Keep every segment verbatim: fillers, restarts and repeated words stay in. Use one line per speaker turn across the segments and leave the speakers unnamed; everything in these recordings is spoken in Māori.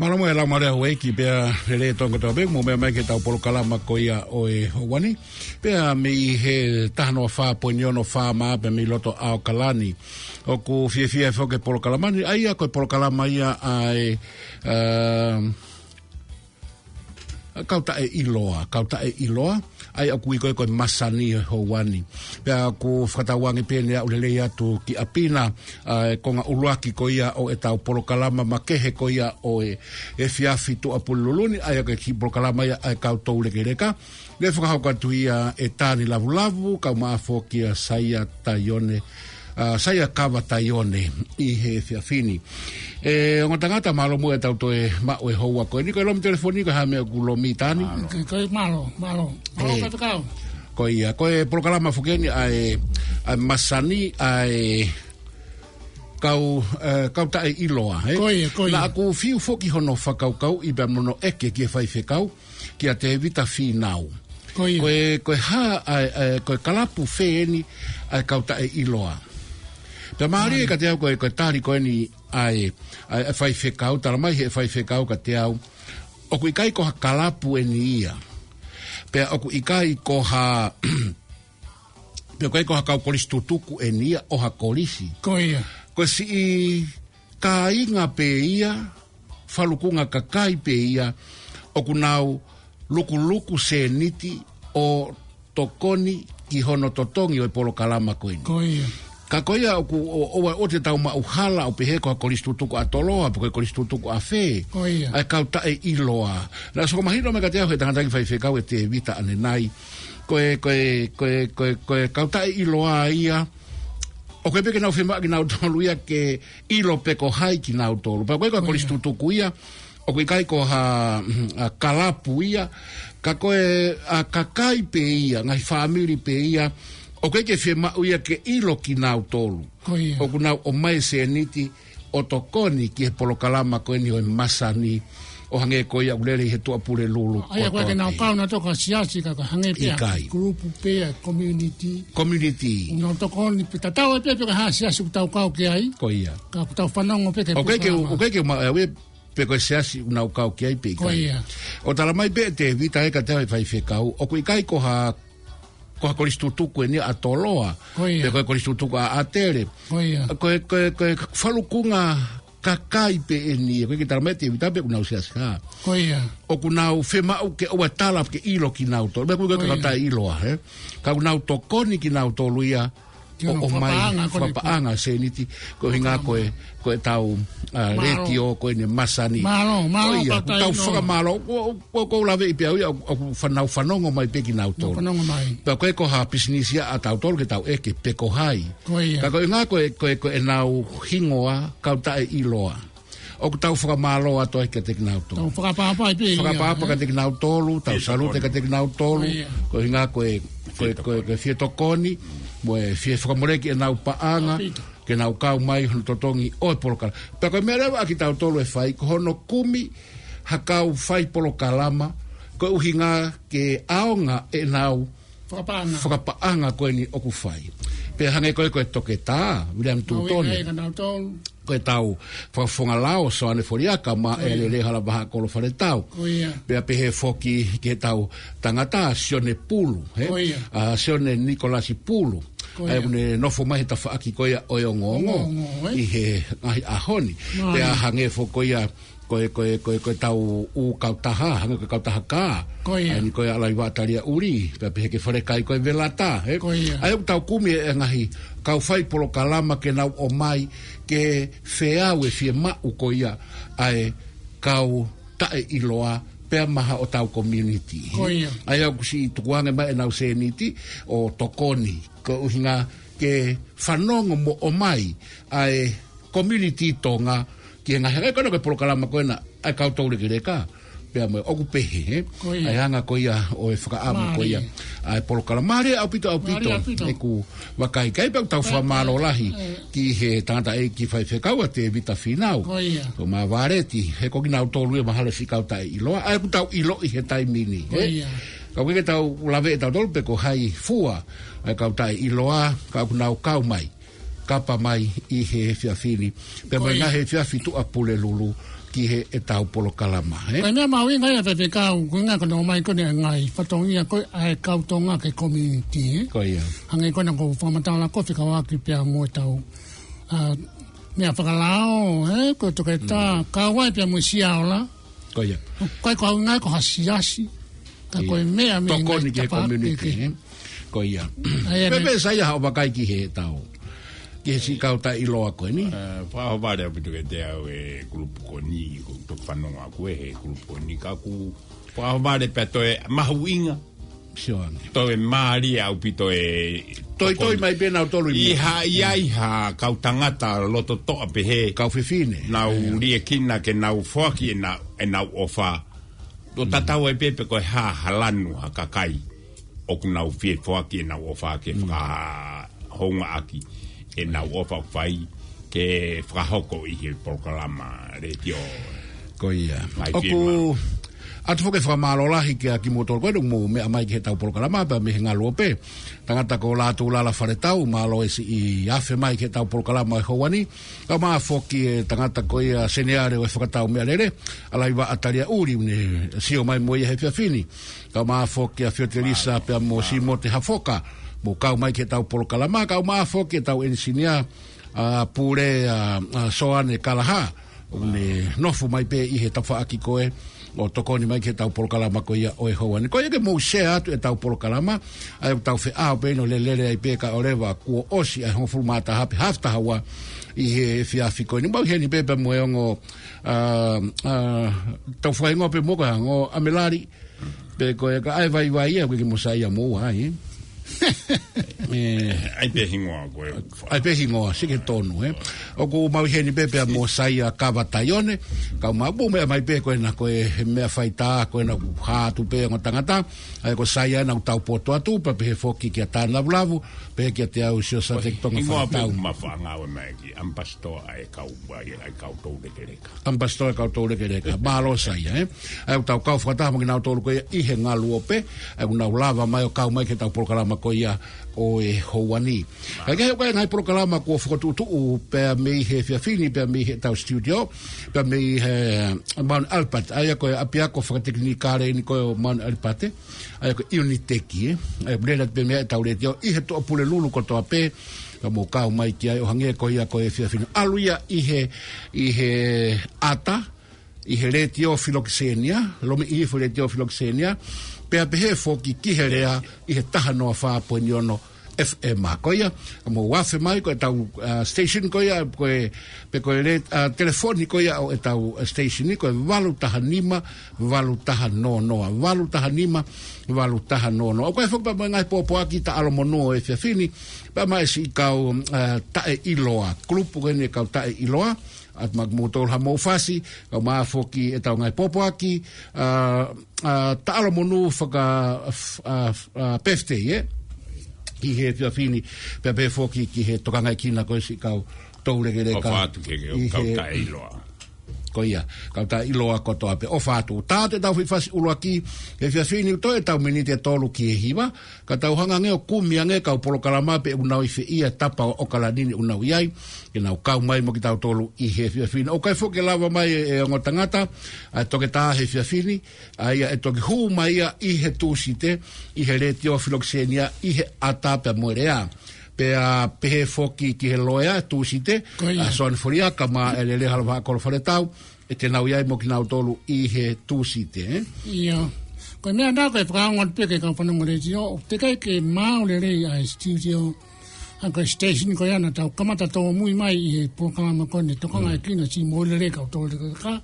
Maramo e la marea hoi ki pea re tonga tau bek, mo mea mai ke tau polo kalama ko ia o e wani. Pea me i he tahano a wha poiniono wha maa pe me loto ao kalani. O ku fie fie foke polo kalamani, aia koe polo kalama ia ai uh, kauta e iloa, kauta e iloa. Ai aku i koe koe masani ho wani. Pea ku whakatawangi pēnea ulelei atu ki apina uh, konga uluaki ko ia o e tau polokalama makehe ko ia o e, e fiafi tu apululuni. Ai aku ki polokalama ia ai kau tau leke reka. Le whakahauka tu ia e tāni lavu lavu, kau maafo ki a saia taione. Uh, saia kawa taione i he fiafini. E onga tangata malo mua e tau to e mao e houa koe. Niko e lomi telefoni ko hamea ku lomi tani.
Koe malo, malo. Malo kata kau.
Koe ia. Koe polokalama fukeni ai, ai masani ai kau, uh, kau tae iloa. Eh?
Koe ia, koe ia.
Na aku fiu foki hono whakau kau i bea mono eke ki e whaife kau ki a te vita fi nau.
Koe ia.
Koe, koe ha, ai, ai, koe kalapu feeni ai kau tae iloa. Pea maari e ka te au koe koe tāri koe ni ai ai whaife kau, tala mai he whaife kau ka te au. Oku ikai koha kalapu e ni ia. Pea oku ikai koha pea koe koha kau kolisi tutuku e ni ia oha kolisi.
Koe ia.
Koe si i ka inga pe ia, whalukunga ka kai pe ia, oku nau luku luku se niti o tokoni ki hono totongi o e polo kalama koe ni.
Koe ia.
Ka koia o, o, o, o te tau mauhala o pehe koha koristutuku a toloa, po koe koristutuku a whē.
Koia.
Ai kau tae iloa. Nā soko mahino me ka te au he tangataki whai whekau e te vita ane nai. Koe, koe, koe, koe, koe, kau tae iloa ia. O koe peke nau whemaa ki nau tolu ia ke ilo peko hai ki nau tolu. Pa koe koha koristutuku ia. O koe kai koha uh, kalapu ia. Ka koe a uh, kakai pe ia, ngai whamiri pe ia. O kei ke whia uia ke ilo ki nau tolu.
Koia.
O ku nau o mai se niti o tokoni ki he polokalama koe ni o masani o hange koia ulere he tua pule lulu.
Aia koe ke nau kauna toka siasi ka hange pia.
Ikai.
Grupu pia, community.
Community.
Nau tokoni pita tau e pia pia ha siasi ku tau kau ke ai.
Koia.
Ka ku tau whanongo peke.
O kei ke, o kei ke ma e pe koe siasi unau kau ki ai pe ikai.
Koia.
O talamai pe te vita eka te hoi whai whekau. O ku ikai koha koha koristutuku e ni a toloa.
Koia.
Pe koe koristutuku a atere.
Koia.
Koe, koe, koe, whalukunga kakai pe e ni. Koe ki taramai te vita pe unau siasi ha.
Koia.
O kunau whemau ke oa tala ke ilo ki nau tolu. Mea kuka kata iloa, he. Ka kunau tokoni ki nau tolu ia. O, o mai whapaanga se niti. Ko hinga koe, koe tau uh, reti o koe ne masani.
Malo, malo
katai no. Tau whaka malo. Ko ko lawe i pia ui au whanau whanongo mai pe ki nau tolu.
Whanongo mai.
Pea koe ko ha pisinisia a tau tolu ke tau eke peko hai.
Koe.
Ka koe hinga koe koe koe nau hingoa kau tae iloa. O ku tau whakamaloa toi ka te kinau tolu.
Tau whakapapa i pe.
Whakapapa ka te kinau tolu, tau salute ka te kinau tolu. Ko hinga koe koe koe koe fie tokoni. Moe fie whakamoreki e nau paanga, ke nau kau mai hono totongi o e polokala. Pea koe mea rewa aki tau tolu e whai, ko hono kumi ha kau whai polokalama, koe uhinga ke aonga e nau
whakapaanga,
whakapaanga koe ni oku whai. Pea hange koe koe toke tā, William Tūtoni. Koe tau whakafonga lao so ane foriaka ma e le rehala baha kolo whare tau. Pea pehe foki ke tau tangata Sione Pulu, he? Uh, Sione Nikolasi Pulu. Ai une nofo mai ta whaaki koia oi o ngongo i he ngahi ahoni. Pea hange fo koia koe koe koe koe tau u kautaha, hange koe kautaha kā. Ai ni koe alai wātaria uri, pea pehe ke whare kai koe velata. Ai u tau kumi e ngahi kau whai polo kalama ke nau o mai ke wheau e fie mau koia ai kau tae iloa pea maha o tau community. Ai au kusi tukuange mai e nau se niti o tokoni. Ko uhinga ke whanongo mo o mai ai community tonga ki nga hera kono ke polokalama koena ai kau taure ki reka pea mo oku pehe he ai hanga koia o e whakaamu koia ai polokalama mare au pito au pito e ku wakai kai pau tau whamaro lahi ki he tangata e ki whai whekau a te vita whinau ko ma wareti he koki nau tolu e mahale whikau tai iloa ai ku tau ilo i he tai mini he ka wike tau lawe e tau tolu pe ko hai fua ai kau tai iloa ka ku nau kau mai kapa mai i he fiafini. Pe mai nga he fiafi tu apule lulu ki he e tau polo kalama.
Kai mea maui ngai a pepe kau, kui ngā kono mai kone ngai, patongi a koe ai kau tonga ke community.
Ko ia.
Hangai kona ko whamatala kofi kawaki pia mo e tau. Mea whakalao, he, ko toke tā, kawai pia mo siaola.
Ko ia.
Kai kau ngai ko hasiasi. Ka koe mea me
ngai tapapeke. Ko ia. Pepe sa ia hao wakai ki he tau. Ki he si kau ta iloa koe ni?
Whaho ware apitu ke te au e kulupu ko ni, ko tuk whanonga koe he kulupu ko ni. Ka ku whaho ware pia toe mahu inga.
Sioange.
Toe maari au pito e...
Toi toi mai pena au tolu i
iha ia iha kau tangata loto toa pe he.
Kau whiwhine.
Nau rie kina ke nau whoaki e nau, e nau ofa. Do tatau e pepe koe ha halanu ha kakai. Oku nau fie whoaki e nau ofa ke wha honga aki. E nau ofa whai ke whahoko i he proklama retio.
Ko ia. Oku... Atu foke whakamālolahi ke a ki motor koe mo me amai ki he tau polokalama pa me he ngā lope. Tangata ko lātu lala whare tau, mālo e si i awhe mai ki he tau polokalama e houani. Ka maa foki e tangata koe a seneare o e whakatau mea rere. Alai wa ataria uri une sio mai mo i he whiawhini. Ka maa foki a whiotelisa pe a mo si mo te hafoka. Mo kau mai ki he tau polokalama. Ka maa foki e tau ensinia a pure a soane kalaha. Une nofu mai pe i he tawha aki koe. O tokoni mai ke tau polokalama ko ia o e houani. Ko ia ke mou share atu e tau polokalama, ai tau whi ao pēno le lere ai pēka o rewa kua osi ai hongfuru māta hapi hafta hawa i he whiawhi koe. Ni mau heni pēpa mo e ongo uh, uh, tau whaingo pe moka hango amelari pe koe ka ai vai vai ia koe ki mosa ia mou ai.
Ai pe hingoa koe.
Ai pe hingoa, sike tonu, eh. O ko mau heni pepe a mo saia kawa taione, kau mabu mea mai pe koe na koe mea whaita, koe na hātu pe o tangata, ai ko saia na utau poto atu, pa pe he foki ki a tāna lavu, pe ki a te au sio sa te tonga whaitau.
Hingoa pe mawhangawe mai ki, ampastoa ai kau ai kau tau reke reka.
Ampastoa ai kau tau reke reka, mālo saia, eh. Ai utau kau whakataha maki nau tolu koe i he ngalu ope, ai unau lava mai o kau mai ke tau polokalama ko ia o e houani. Ai kai kai ngai proklama ko fotu tu pe me he fiafini pe me he tau studio pe me he man alpat ai ko apia ko fa teknikare ni ko man alpate ai ko uniteki ai brela pe me tau le tio i he to pule lulu ko to ape ka mo ka mai ki ai o hange ko ia ko e fiafini aluia i he i he ata i he retio filoxenia lo me i he retio filoxenia pe a pehe foki kiherea i he taha noa wha po ni ono F M a koia, mo wafe mai ko e tau uh, station koia, ko e pe ko e re uh, telefoni koia o e tau uh, station ko e walu taha nima, walu taha no noa, walu taha nima, walu taha no noa. O ko e foki pa ngai popo aki ta alo mono e whiawhini, pa mai si kau uh, tae iloa, klupu kene kau tae iloa, at magmutol ha mo fasi ka ma foki e tau ngai popo aki uh, uh, ta alo monu whaka uh, uh, pefte ye ki he whiawhini pe pe foki ki he tokangai kina koe si kau taurege re ka
o whātu ke ke o kau ta iloa
ko ia kau ta iloa ko toa pe o whātu tā te tau whiwhasi uloa ki he whiawhini to e tau minite e tolu ki e hiwa ka tau hanga ngeo kumia nge kau polokalama pe unau i whi ia tapa o kalanini unau iai ke nau kau mai mo ki tau tolu i he whiawhini o kai whoke lava mai e ongo tangata a toke tā he whiawhini a ia e toke huu mai ia i he tūsite i he retio filoxenia i he ata pe moerea pe a pehe foki ki he loea tūsite a soan furia ka ma e lele halwa kolo whare tau e te nau iai mo ki nau tolu i he tūsite eh?
Ia koe mea nā koe whakaongat peke ka whanonga retio te kai ke māo le rei a studio a koe station koe ana tau kamata tau mui mai i he proklama kone tokanga e kina si mo le rei kau tolu le ka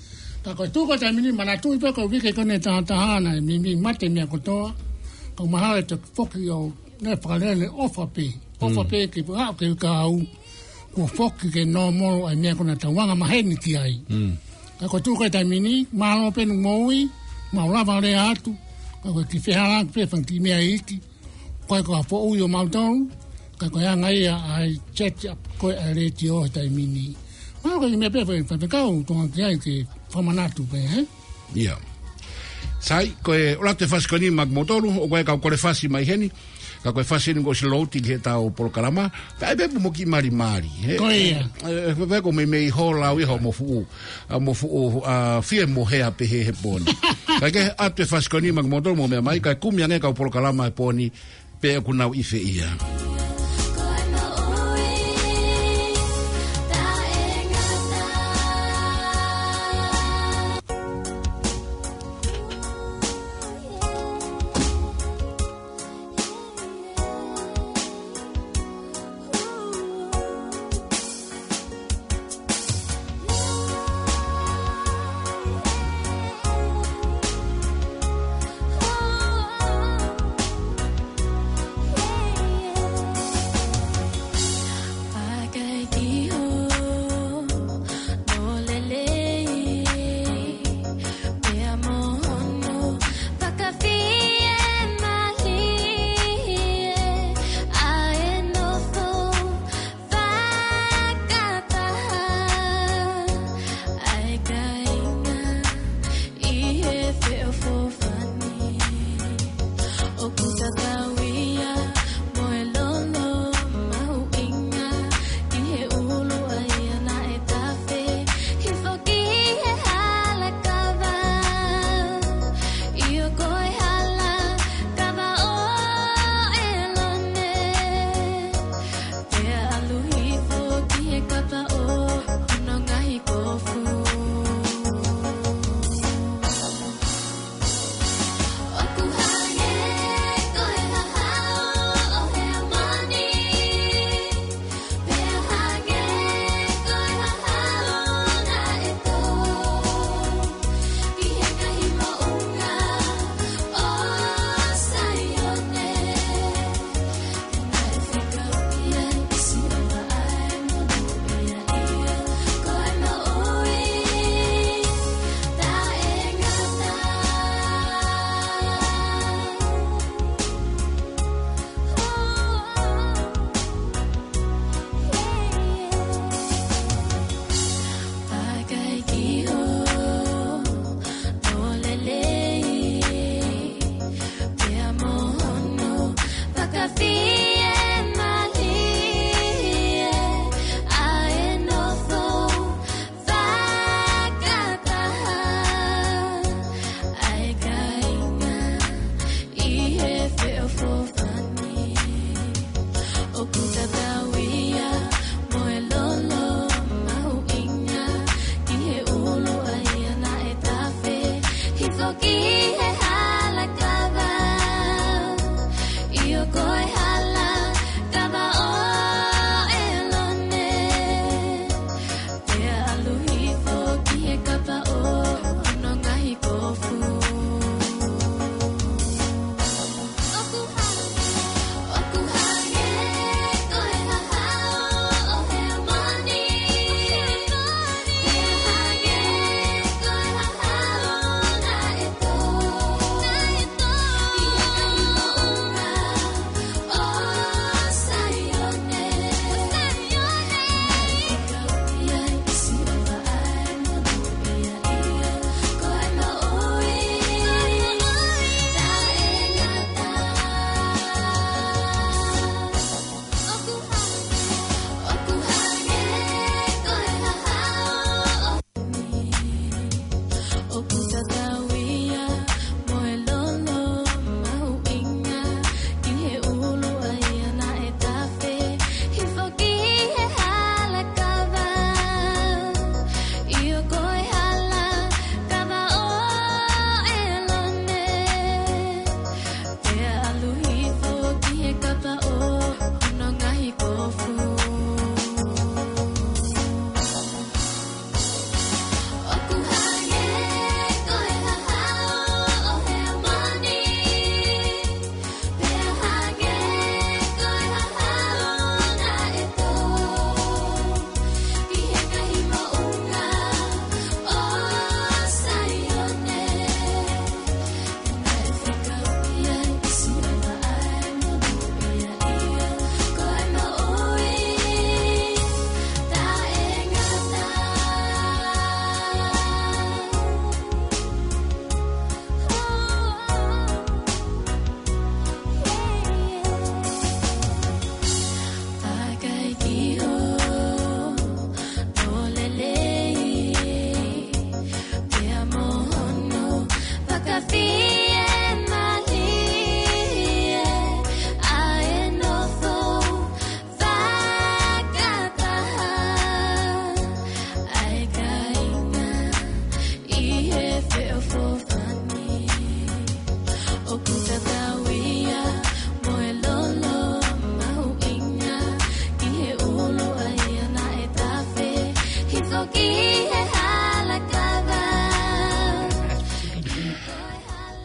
ta koe tūko tai mini mana tui pe kau wike kone taha tahana e mimi mate mea kotoa kau maha e te foki o ne whakalele ofa pe ofa pe ke hao ke ka au kua foki ke no moro ai mea kona tau wanga maheni ki ai ka koe tūko tai mini malo penu moui mau lava le atu ka koe ki whehara pe whanki mea iki koe koe po ui o mautau ka koe anga ia ai chat koe a reti o tai mini mau koe mea pe whakau tonga ki ai ke whamanatu pe he
ia sai koe orate whasikoni mag motoru o koe kau kore whasi mai heni ka koe fasini ko si louti ke tau polo kalama ai be mo ki mari mari
ko ia
e ve ko me me hola wi ho mo fu mo fu a fie mo he a pe he poni ka ke atu faskoni mag mo mo me mai ka kumia nge ka polo kalama poni pe ku nau ife ia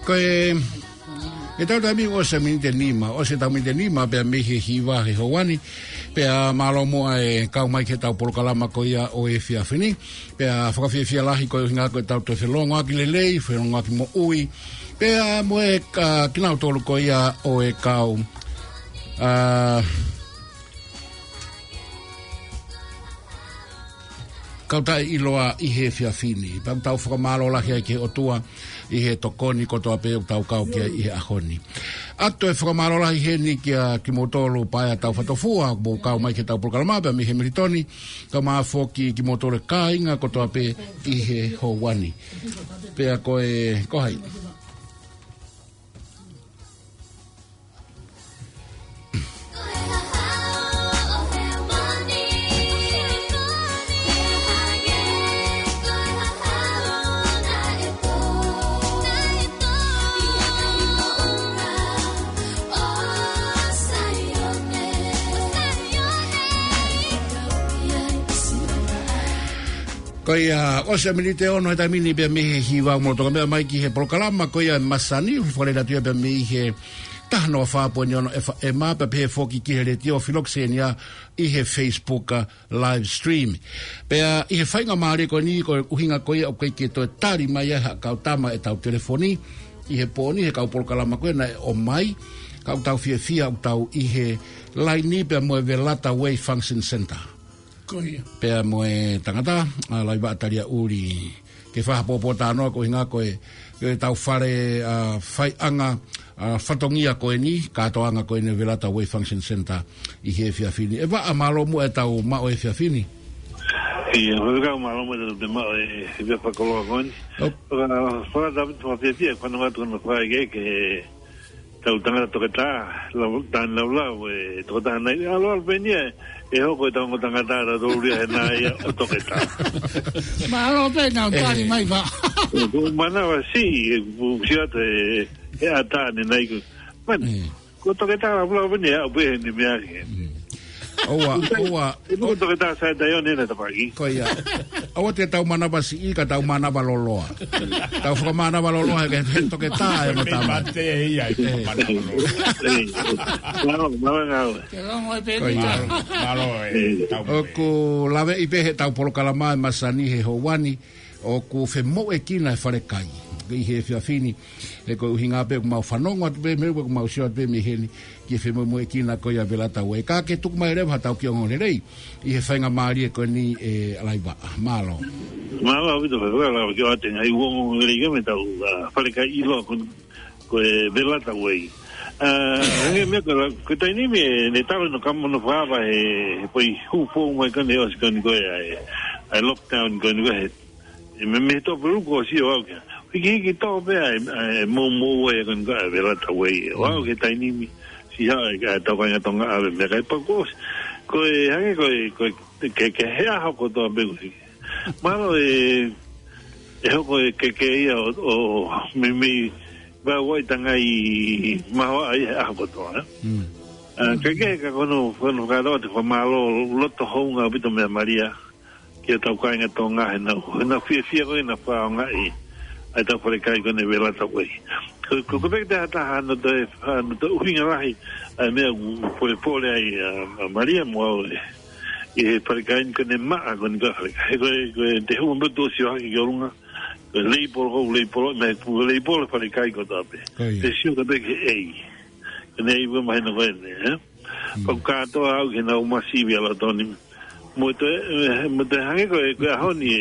ko e e tau tami o se minte nima o se tau minte nima pe me he hiwa he hoani pe a malo mo e kau mai ke tau polokalama ko ia o e fia fini pe a whakawhia fia lahi ko hinga ko tau to whelongo aki lelei whelongo aki mo ui pe a mo e kinau tolu ko ia o e kau uh, kau tai iloa i he fia fini pa tau whakamalo lahi ke o tua i he tokoni ko toa pe tau kau kia i he ahoni. Ato e whakamarola i he ni kia ki motolo paia tau whatofua mo kau mai ke tau polokalama pe mi he meritoni ka maa foki ki motolo ka inga ko toa pe i he houani. Pea koe kohai. Koia o se milite ono e tamini pe me he hiwa mo to me mai ki he polokalama koia masani fole da tua pe me he tahno fa ponyono e ma pe pe foki ki he tio filoxenia i he Facebook live stream pe i he fainga mari ko ni ko uhinga koia o ke to tari mai ha ka tama e tau telefoni i he poni he ka polokalama ko na o mai ka tau fia fia tau i he line pe mo velata way function center pea mo e tangata a lai ba taria uri ke fa popo tano ko hinga ko e tau fare a fai anga a fatongia ko ni ka to anga ko ne velata way function center i he fia fini e va amalo mo e tau ma o e fia fini
e ho ga malo mo de ma e ve pa ko ko ni para para da to fia fia quando va to no fa ge ke tau tanga to ta la dan la la we to ta na alo al venia e ho ko tanga tanga ta do ri na ia to ta
ma lo pe na tari mai va
ko mana va si bu sia te e ata ne nai ko man ko to ta la la venia o be ni me ake
oa oa
ko to ta sa da yo ne na ta pa ki
ko ia o te tau mana ba si ka tau mana ba loloa tau fo mana ba loloa ke to ke ta e mo ta ma
te ia i mana
no no no
que no mo pe
malo e tau
o ku lave i pe tau polokalama masani he hoani o ku fe mo e kina e fare kai i he fia fini e ko hinga pe ma fanongo pe me ko ma sio pe me heni ki fe mo e kina ko ya velata we ka ke tuk mai re hata ki ngone rei i he fainga mari ko ni e alaiba malo
malo vi do la ki o ten ai wo re ke me tau fare kai i lo ko ko velata we eh me ko ko tai ni me ne tau no kam no fa ba e poi hu fo mo ko ne os ko ni ko ai ai lockdown ko ni ko me me to pro ko si o ka ki ki to be ai mo mo we ko ga velata we wa ke tai ni mi si ha ga to ga to ga ave me ga pa ko ko e ha ko ko ke ke ha ha ko to be si malo e e ko ke ke ia o me me va wai tanga i ma ai ha ko to eh ke ke ka ko no ko no ga do te ko malo lo to ho nga bito me maria ke to ka nga to nga na na fi fi ko na fa nga i ai ta fore kai ko ne vela ta we ko ko be ta ta no de no de uhinga rahi me pole pole ai maria mo e fore kai ko ne ma ko ne ga ko ko de hu mo do si ha ki yorunga lei por go lei por me lei por fore kai ko ta be de si ko be ke ei ne i mo mai no ne eh ko ka to au ke na uma si via la toni mo te mo te ha ko ko ha ni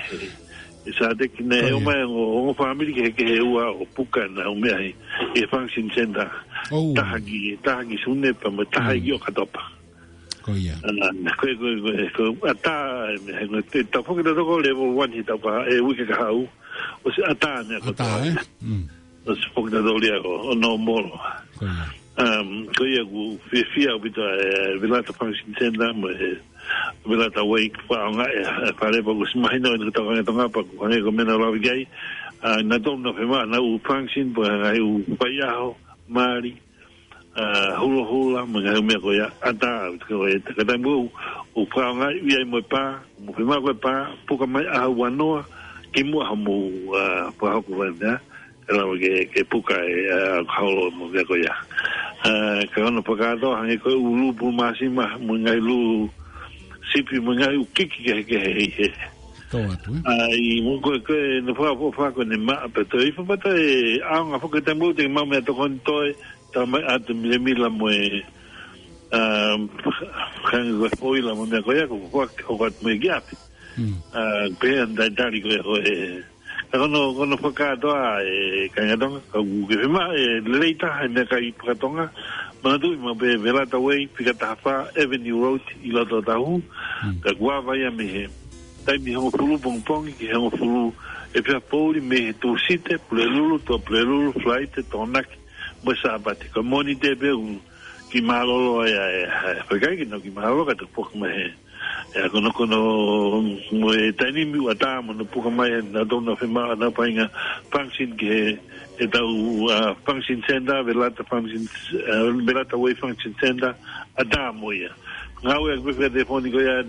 sa de que ne o mai o family que que ua o puka na o mai e function center ta hagi ta hagi sunne pa ma ta hagi o katopa
ko ia
na ko ko ko ata me te ta fo que to ko level one hita pa e wi ka hau o se ata ne ko ta mm o se fo que do lia o no moro ko ia um ko ia gu fi fi o bita vilata function center mo vela ta wake pa nga e pare po kus mai no to nga to nga pa ko ne ko mena la vigai na to no fe ma na u function po nga u pa ya ho mari hula hula ma nga me ko ya ata ko e ta ta mu u pa nga i mo pa mo fe ma ko pa po ka mai a wanoa ki mo ha mo pa ko va na ela ke ke puka e kaolo mo ve ko ya eh ka no pagado hange ko ulu pu masima mo ngai lu sipi mo ngai u kiki ke ke
to atu
ai mo ko ke no fa fa ko ne ma pe to i fa pata e a nga fo ke tambo te ma me to kon to ta ma at me mi la mo e um kan go foi la mo me ko ya ko ko ko me gap ah pe anda dali ko e kono kono fakado e kangadong ko ge ma e leita me kai pratonga manu mo be Velata Way Pikatafa Avenue Road ilato tahu ka guava ya me tai mi ho fulu pong pong ki ho fulu e pe poli me tu site plelulu to plelulu flight to nak mo sabati ko moni de be ki malolo ya e kai ki no ki malolo ka to pok me ya kono kono mo tani mi wata mo no puka mai na dona fe ma na painga function ke e tau function center Velata function Velata Way function center ada mo ya ngawe ke fe telefoni ko ya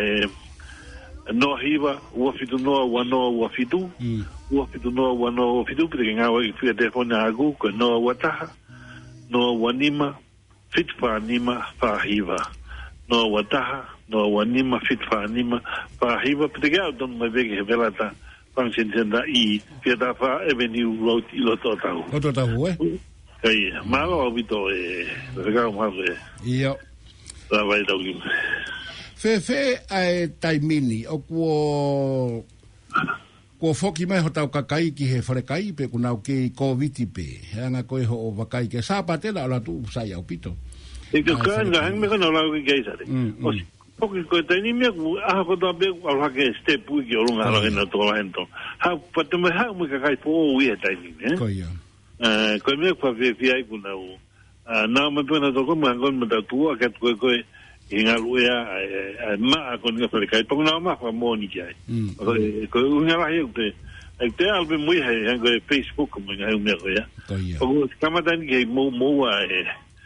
no hiva o fitu no wa no wa fitu o fitu no wa no fitu porque ngawe ke fe telefoni agu ko no wata no wanima fit pa nima pa hiva no wata no wanima fit fa anima fa hiva pitiga don me vege Velata function center i Pikatafa Avenue Road ilato tau
to tau eh
kai malo obito e rega malo e
io
la vai da lim
fe fe ai taimini o ko ko foki mai ho tau kakai ki he frekai pe kuna ke covid pe anga ko ho vakai ke sapate la la tu sai au pito
e que kan ga hang me kana la ke gaisa de porque ko tani me a ko da be ala ke step u ke olunga ala na to la ento ha pate me ha mo ka kai po u e tani ne
ko ya
eh ko me ko ve vi ai kuna u na me pena to ko ma ngon me da tu a ke ko ko inga luea ma ko ni fa kai po na ma fa mo ni kai ko ko nga la ye te e te albe muy he ngo Facebook mo nga u me ko ya ko kama dan ke mo mo e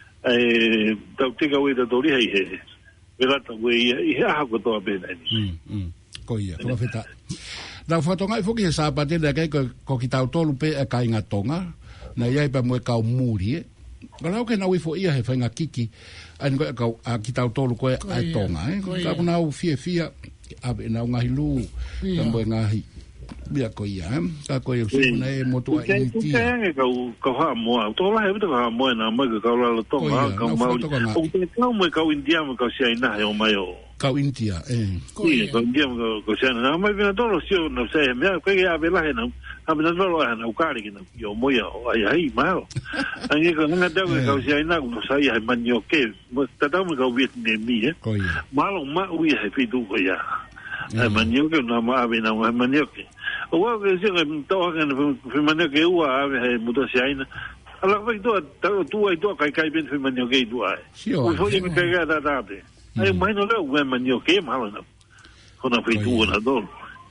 e tau te ga we da dori he Velata Way i ha ko to be ni
mm ko ia ko feta da foto ngai foki sa pa te da kai ko ki tau tolu pe e kai nga tonga na ia pa mo ka muri e Kalau ke na wi fo ia he fainga kiki an ko ka a ki tau tolu ko ai tonga e ka na u fie fia a na nga hilu tambo nga hi bia ko ia ka ko ia fu na e motu a ini ti
ka ka ka ha mo to la he to ha mo na mo ka la lo tonga ka ma o te ka mo ka india mo ka sia ina he o mai o
ka india eh
ko ka india mo ko sia na mai vina tolo sio no sei me ko ia vela he na a me no lo na ukari que yo mo ya ai ai mal ange ko nga da ka sia ina ko sai ai manyo ke mo ta da mo ka vietnamese
ko ia
malo ma ui he fitu ko ya ai manyo ke na ma ave na manyo ke o wa que se to que fe manyo ke u ave mo to sia ina ala vai to tu ai to kai kai ben fe manyo ke tu ai o fo ni ke ga da da be ai mai no le u manyo ke malo na ko na fitu na do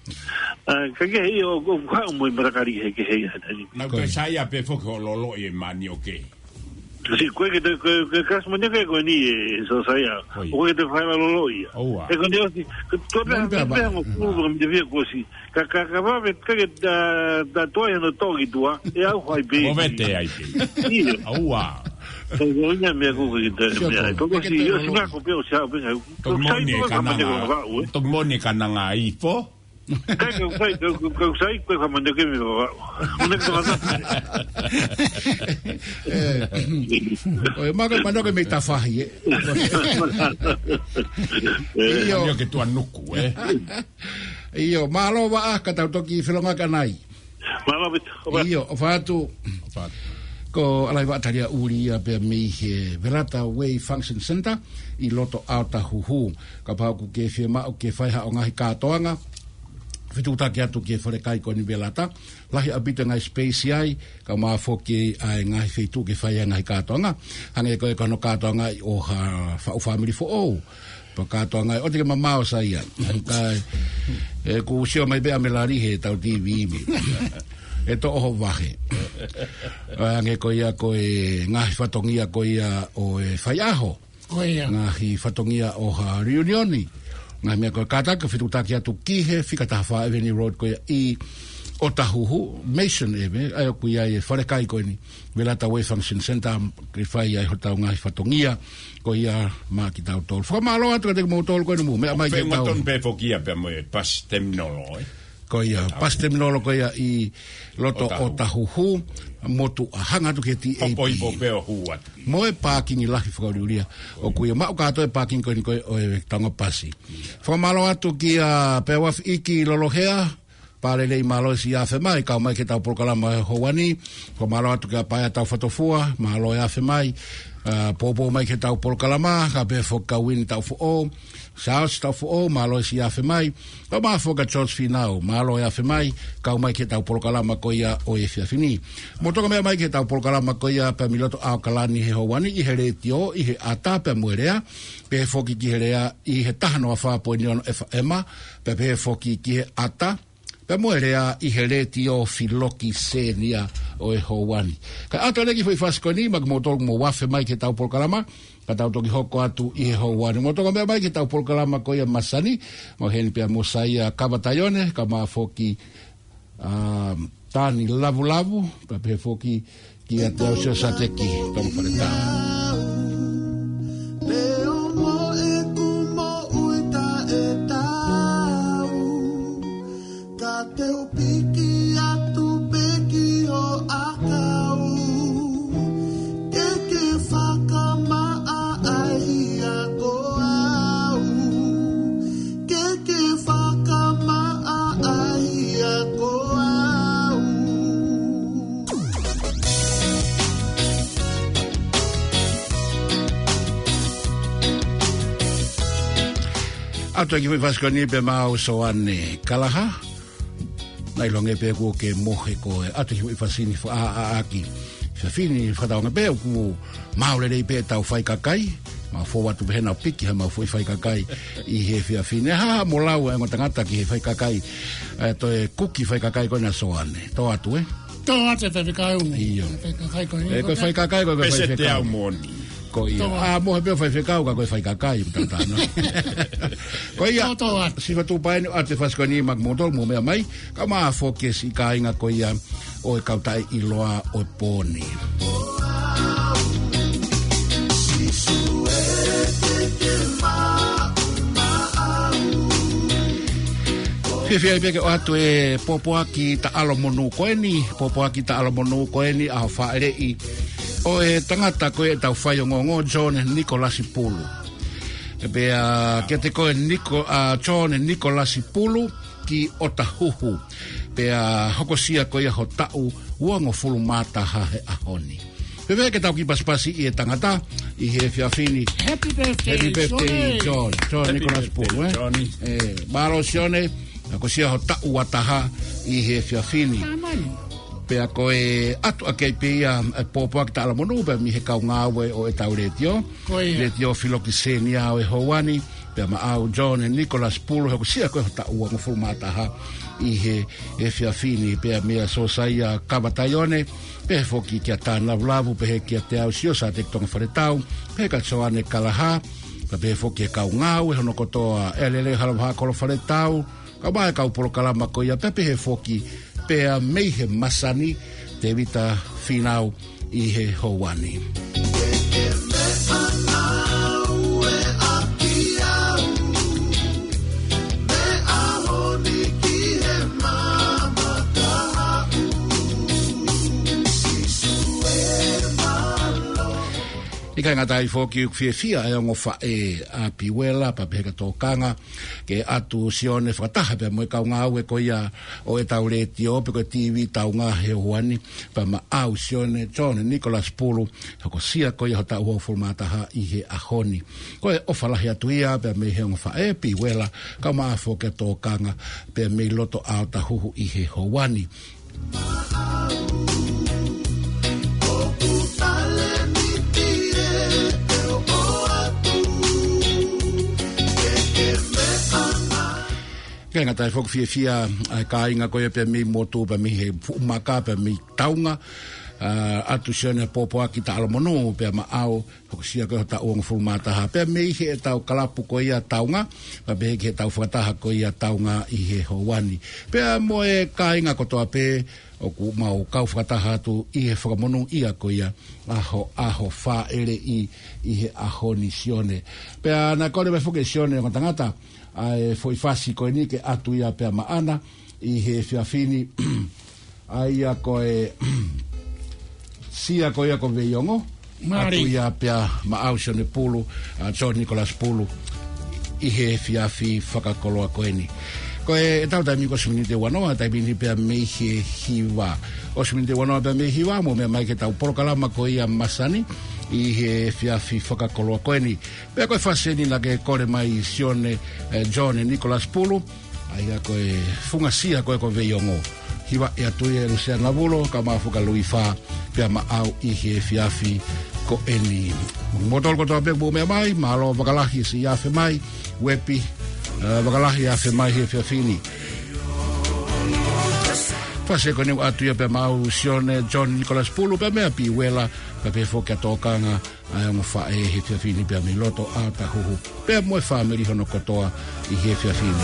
ka ke he o ko ka mo marakari he ke he
na ko sai a pe fo ko lo lo e mani o ke
si ko ke ke ka mo ne ke ko ni so sai a o ke te fa lo lo ia e ko ni si to be be mo ko mo de vie ko si ka ka ka va ve ke da da to e no to ki tua e au hai be
o vete ai pe au wa
ko nya me ko ke te me ko si yo si na ko pe o sa be
to mo ni kana to mo ni kana nga i po
Kai ko sai ko sai ko ka mande ke mi ba. Una ko na.
Eh, ma ko mando ke me ta fahi.
Io che tu annuku eh.
Io malo va a ka ta to ki filonga kanai.
Malo bit.
Io fatu. Ko alai va taria uri a pe mi he Velata Way Function Center i loto alta huhu ka pa ku ke fe ma o ke fai ha o ngahi ka toanga. Fitu taki atu ki e wharekai ko ni Velata. Lahi abita ngai space ai, ka maa foki ai ngai whaitu ki whai ngai kātoanga. Hange koe kano kātoanga o ha whau family fo o. Pa kātoanga o te ke mamao sa ia. E ku sio mai bea me lari he tau T V mi. E to oho wahe. Hange koe ia koe ngai whatongia koe ia o e whai aho. Ngai whatongia o ha reunioni. Nga mea koe kātaka whitu taki atu kihe Pikatafa Avenue Road koe i o tahuhu Mason e me ai ku ia e fare kai ko ni vela ta way function center ke fai ai hota nga fatongia ko ia ma ki tau tol fo malo atu te mo tol ko no me mai ke tau
ton pe fokia pe mo pas terminolo
ko ia pas terminolo ko ia i loto o tahuhu motu hanga tu ke ti e
po po pe o huat
mo e parking la ki fo ria o ku ia ma ka to e parking ko ni ko o tanga pasi fo malo atu ki a pe wa iki lolohea pare lei malo si afe mai ka mai ke tau programa hoani ko malo atu ka pa tau fotofua malo e afe mai popo mai ke tau programa ka be fo ka win tau fo o sa tau fo o malo si afe mai ka ma fo ka chos final malo e afe mai ka mai ke tau programa ko ia o e fini mo to ka mai ke tau programa ko ia pe miloto a kalani he hoani i here tio i he ata pe muerea pe fo ki ki herea i he tahano fa po ni on ema pe pe fo ki ki ata pe moerea i hele tio filoki senia o e hoani. Ka ato leki foi faskoni, mag mo tolu mo wafe mai ke tau polkalama, ka tau toki hoko atu i e hoani. Mo toka mea mai ke tau polkalama ko ia masani, mo heni pia mo saia kavatayone, ka maa foki uh, tani lavu lavu, pa pe foki ki a tau sio sateki, tomo pare tau.
Teu piki atu peki o akau ke ke whakama a ai a koau ke ke whakama a ai a koau
Ato ki fui faskoni pe mau soane kalaha nai longe pe ko ke mohe ko atu hi fasini fa a aki fa fini fa da nga pe ku maule dei pe tau fai kakai ma fo watu pe na piki ha ma fo fai kakai i he fia fine ha mo lau e ngata ki he fai kakai to e kuki fai kakai ko na soane to atu e
to atu te kakai
iyo
kakai ko
e ko fai kakai ko fai
kakai moni
ko ia a mo pe fai kau ka ko fai kakai tata no ko ia si fa tu pai ate faskoni mag motor mo me mai ka ma focus i ka inga ko ia o e kautai i loa o poni Fifia peke o atu e popo aki ta alo monu koeni popo aki ta alo monu koeni a fa ere i o e tangata ko e tau whai o ngongo John Nicolas Pulu. E pe a ke te koe Nico, a John Nicolas Pulu ki Otahuhu. Pe a hokosia ko ia ho tau uango fulu mata ha he ahoni. Pe pe ke tau ki paspasi i e tangata i he fiafini.
Happy birthday,
Happy birthday John. John
Happy
Nicolas Pulu. Eh?
Johnny.
Eh, Maro sione, hokosia ho tau wataha i he fiafini. Pe a koe atu a kei pia popo ak tala monu pe mi he kau ngawe o e tau retio retio filoki senia o e hoani pe ma au John and Nicolas Pulu heko sia koe ta ua ngufuru mataha i he e fiafini pe a mea so saia kavatayone pe he foki kia ta lavlavu pe he kia te au sio sa te tonga wharetau pe he katsoane kalaha pe he foki e kau ngawe hono kotoa elele halamha kolo wharetau ka mai kau polo kalama koia pe pe he foki pea mei he masani te vita finau i he hoani. Ika ngata i foki u fie fia e ongo fa e a piwela pa peka tōkanga ke atu sione whakataha pe moe kau ngā ue ko ia o e tau re tio pe ko T V tau ngā he huani pa ma au sione John Nicolas Pulu hako sia ko ia ho tau hau fulmataha i he ahoni ko e ofalahi atu ia pe me he ongo fa e piwela kau maa foki tōkanga pe me loto au tahuhu i he huani Kei ngata e whoku fia fia ka inga koe pe mi motu pe mi he umaka pe mi taunga uh, atu sione popo aki ta alomono pe ma au ko sia ko ta o ngfulmata ha pe me he tau kalapu ko ia taunga pa be ke tau fataha ko ia taunga i he hoani pe mo e kainga ko to pe o ku mau kau fataha tu i he whakamono ia ko ia aho aho fa ere i i he aho ni sione pe na ko le foke sione ko tangata ai foi fasi ko ni ke atu ia pe maana i he fiafini ai a ko e sia ko ia ko veiongo atu ia pe maau sione pulu a John Nicholas Pulu i he fiafi whakakoloa ko ni ko e tau tai mi ko siminite wanoa tai bini pe me he hiwa o siminite wanoa pe me hiwa mo me mai ke tau porokalama ko ia masani i he fiafi whakakoloa ko ni pe ko faseni la ke kore mai sione eh, John Nicholas Pulu ai a ko e funga sia ko e ko veiongo hiwa e atu e Lucia Navulo ka mafuka luifa pe ma au i he fiafi ko eni motol ko to pe bo me mai malo bakalahi si afe mai wepi bakalahi afe mai he fiafini fase ko ni atu ia pe mau sione John Nicholas Pulu pe me api wela pe pe fo ka tokanga ai mo fa e he fiafini pe mi loto ata hu pe mo family hono kotoa i he fiafini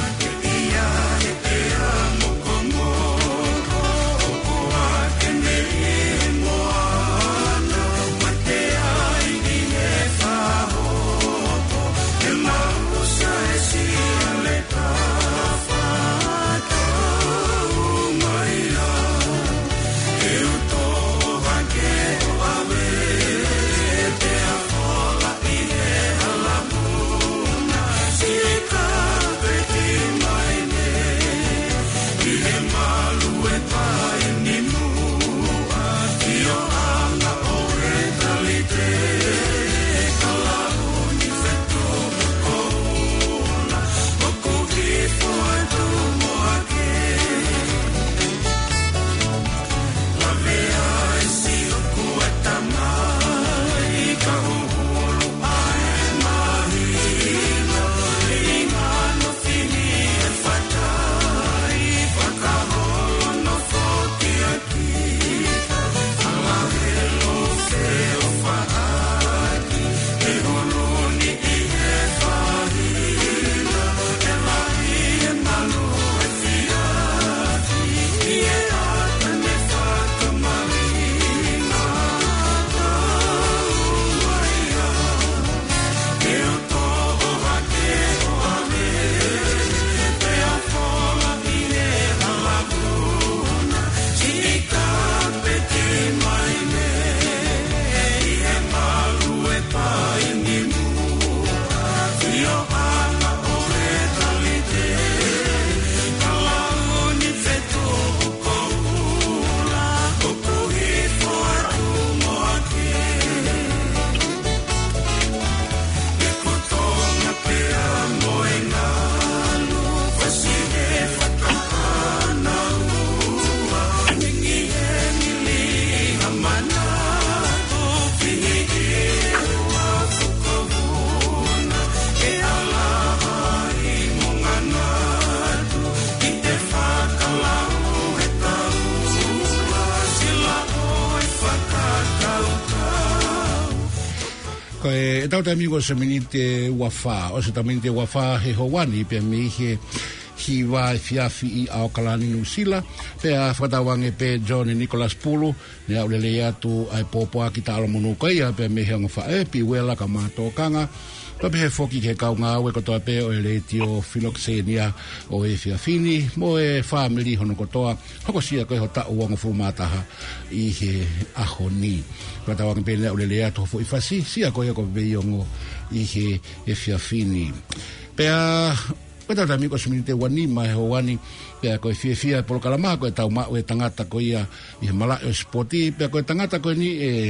e tau amigo se minite wafa o se taminte wafa he hoani pe me he hi vai fiafi i au kalani nusila pe a fatawange pe John Nicholas Pulu ne au lele atu ai popo aki talo monu kai pe me he ngofa e pi wela ka mato kanga pe he foki ke ka nga we ko to pe o le tio philoxenia o e fiafini mo e family hono ko toa hoko sia ko hota o ngo fumata ha i he ahoni fatawange pe le lele atu fo i fasi sia ko ko be yongo i he e fiafini pe a Peta ta miko siminite wani mai ho wani pe ko fie fie por kalama ko ta ma o tangata ko ia i mala o sporti pe ko tangata ko ni e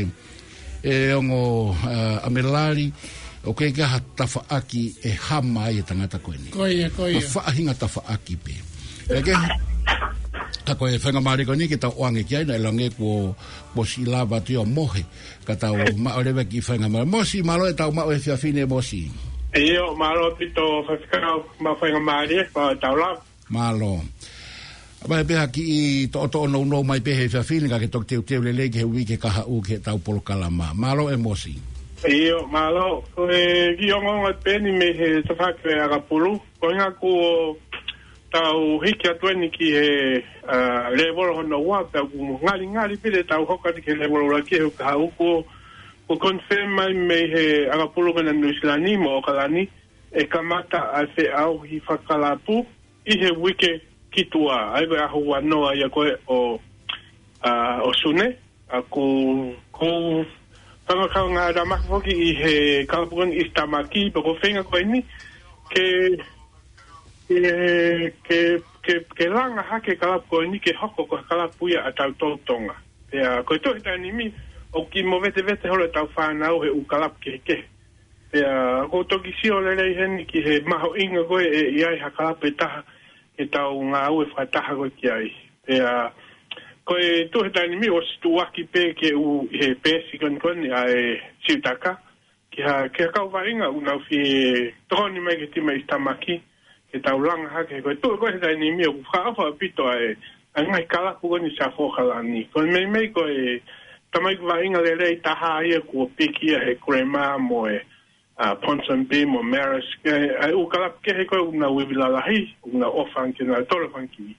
e ongo uh, amelari o ke ka tafa aki e hama i tangata ko ni
ko ia ko ia
fa hinga tafa aki pe e ke ta ko e fenga mari ko ni ke ta wange ki ai lange ko bo silava tio mohe ka ta o ma o leve ki fenga ma mosi malo e ta ma o fia fine mosi
Io malo pito fascao ma fai mari pa taula
malo Ba pe haki to to no no mai pe he fa feeling ka to te te le le ke wi ke ka u ke tau polo kalama malo emosi
io malo e ki ongo pe ni me he to fa ke aga pulu ko nga ko tau hiki atweni ki he le bolo no wa ta ku ngali ngali pe tau hoka ke le bolo la ke ka u ko ko confirm mai me he aga pulu na nuslani mo kalani e kamata a se au hi fakalapu i he wike kitua ai ba ho no ya ko o a o sune a ko ko tanga ka nga da mak foki i he kalapun istamaki ko fenga ko ni ke ke ke ke ke langa ha ke kalapu ni ke hoko ko kalapu ya atau tonga ya ko to tani mi o ki mo vete vete hole tau fa na o he u kalap ke ke ya ko to ki si o le le hen ki he maho inga ko e ia ha kalapu ta e tau ngā ue whataha koe ki ai. E a, koe tuhe tani mi o situ waki pē ke u he pēsi kon koni a e siutaka, ki ha, ki ha kau whainga u nau fi tohoni mai ke tima istamaki, ke tau langa hake, koe tuhe koe tani mi o whaawha pito a e, a ngai kalapu koni sa whokalani. Koe mei mei koe, tamai ku whainga le rei taha ia kua piki a he kurema mo e, Uh, Ponson Beam or Maris, ai o kalap ke he ko na wibila lahi, na ofan ke na tolo fanki,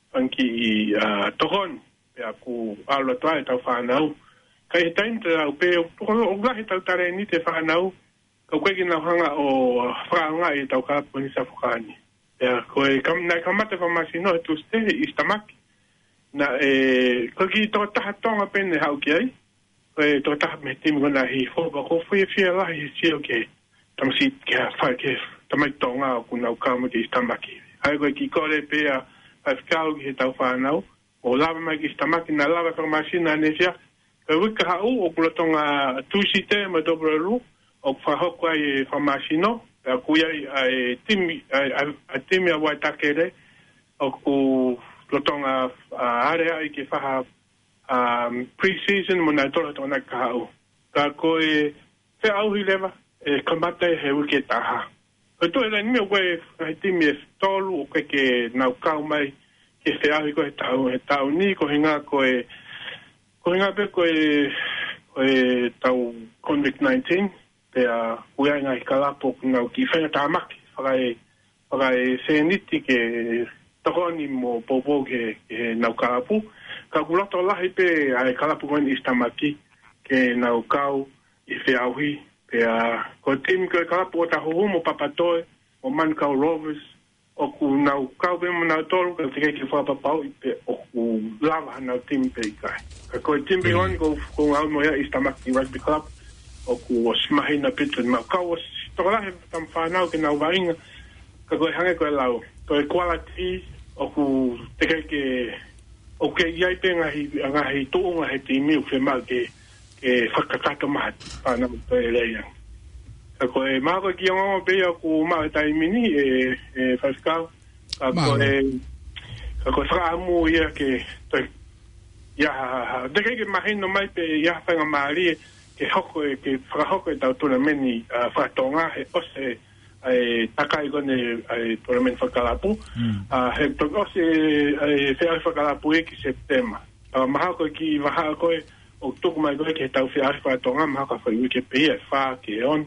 fanki uh, tohon, pe aku alo toa e tau whanau. Kai he taim te au pe, o gahi tau tare ni te whanau, ka koe ki na hanga o whaanga e tau kalap ni sa whakani. Pea koe, kam, na kamate whamasi no he tu ste, istamaki. Na e, koe ki tō taha tonga pene hau ki ai, e to ta me tim gona hi fo ba ko foi fia la hi si o ke tam si ke fa ke tamai tonga ku na ka mo ki stamaki ai ko ki kore pe a afkau ki ta fa na o lava mai ki stamaki na lava per machine ne sia e wi ka u o ku tonga tu site ma dobro lu o fa ho ko ai fa machine a ku ai ai tim a tim ya wa ta kere o ku tonga area ai ki fa um pre-season mo na tolo tona ka o ka ko e fe au hi leva e combate he wiki taha ko to e ni me ko e ti me tolu o ke ke na ka mai ke fe au ko ta o ta ni ko hinga ko e ko hinga pe ko e ko e tau covid nineteen pe a uia nga kala po na ki fe ta mak fa e fa e se niti ke tokoni mo popo ke na ka pu ka kuloto lahi pe ai kalapu koni istamaki ke nau kau i fe auhi pe a ko tim ke kalapu o ta hohumo papatoe o man kau rovers o ku nau kau pe mo nau tolu ka tike ki wha papau i pe o ku lava nau tim pe i kai ka koe tim pe honi ko ngau moia istamaki rugby club o ku o smahi na pitu nau kau o toko lahi tam whanau ke nau vainga ka koe hange koe lau koe quality o ku tike ke okay ia pe nga hi nga hi to nga he ti mi fe ma ke ke fakakata ma ana mo pe le ya ko e ma ko ki mo pe ya ku ma ta mini e e faska ko e ko fra mo ya ke ya de ke ma hin no mai pe ya fa nga mari ke hoko ke fra hoko ta to na meni fa tonga e o se ai takai gone ai tournament fakalapu a he to ose ai fe fakalapu e ki septemba a maha ko ki maha ko o to mai go ke tau fe fa tonga maha ka fa ke pe fa ke on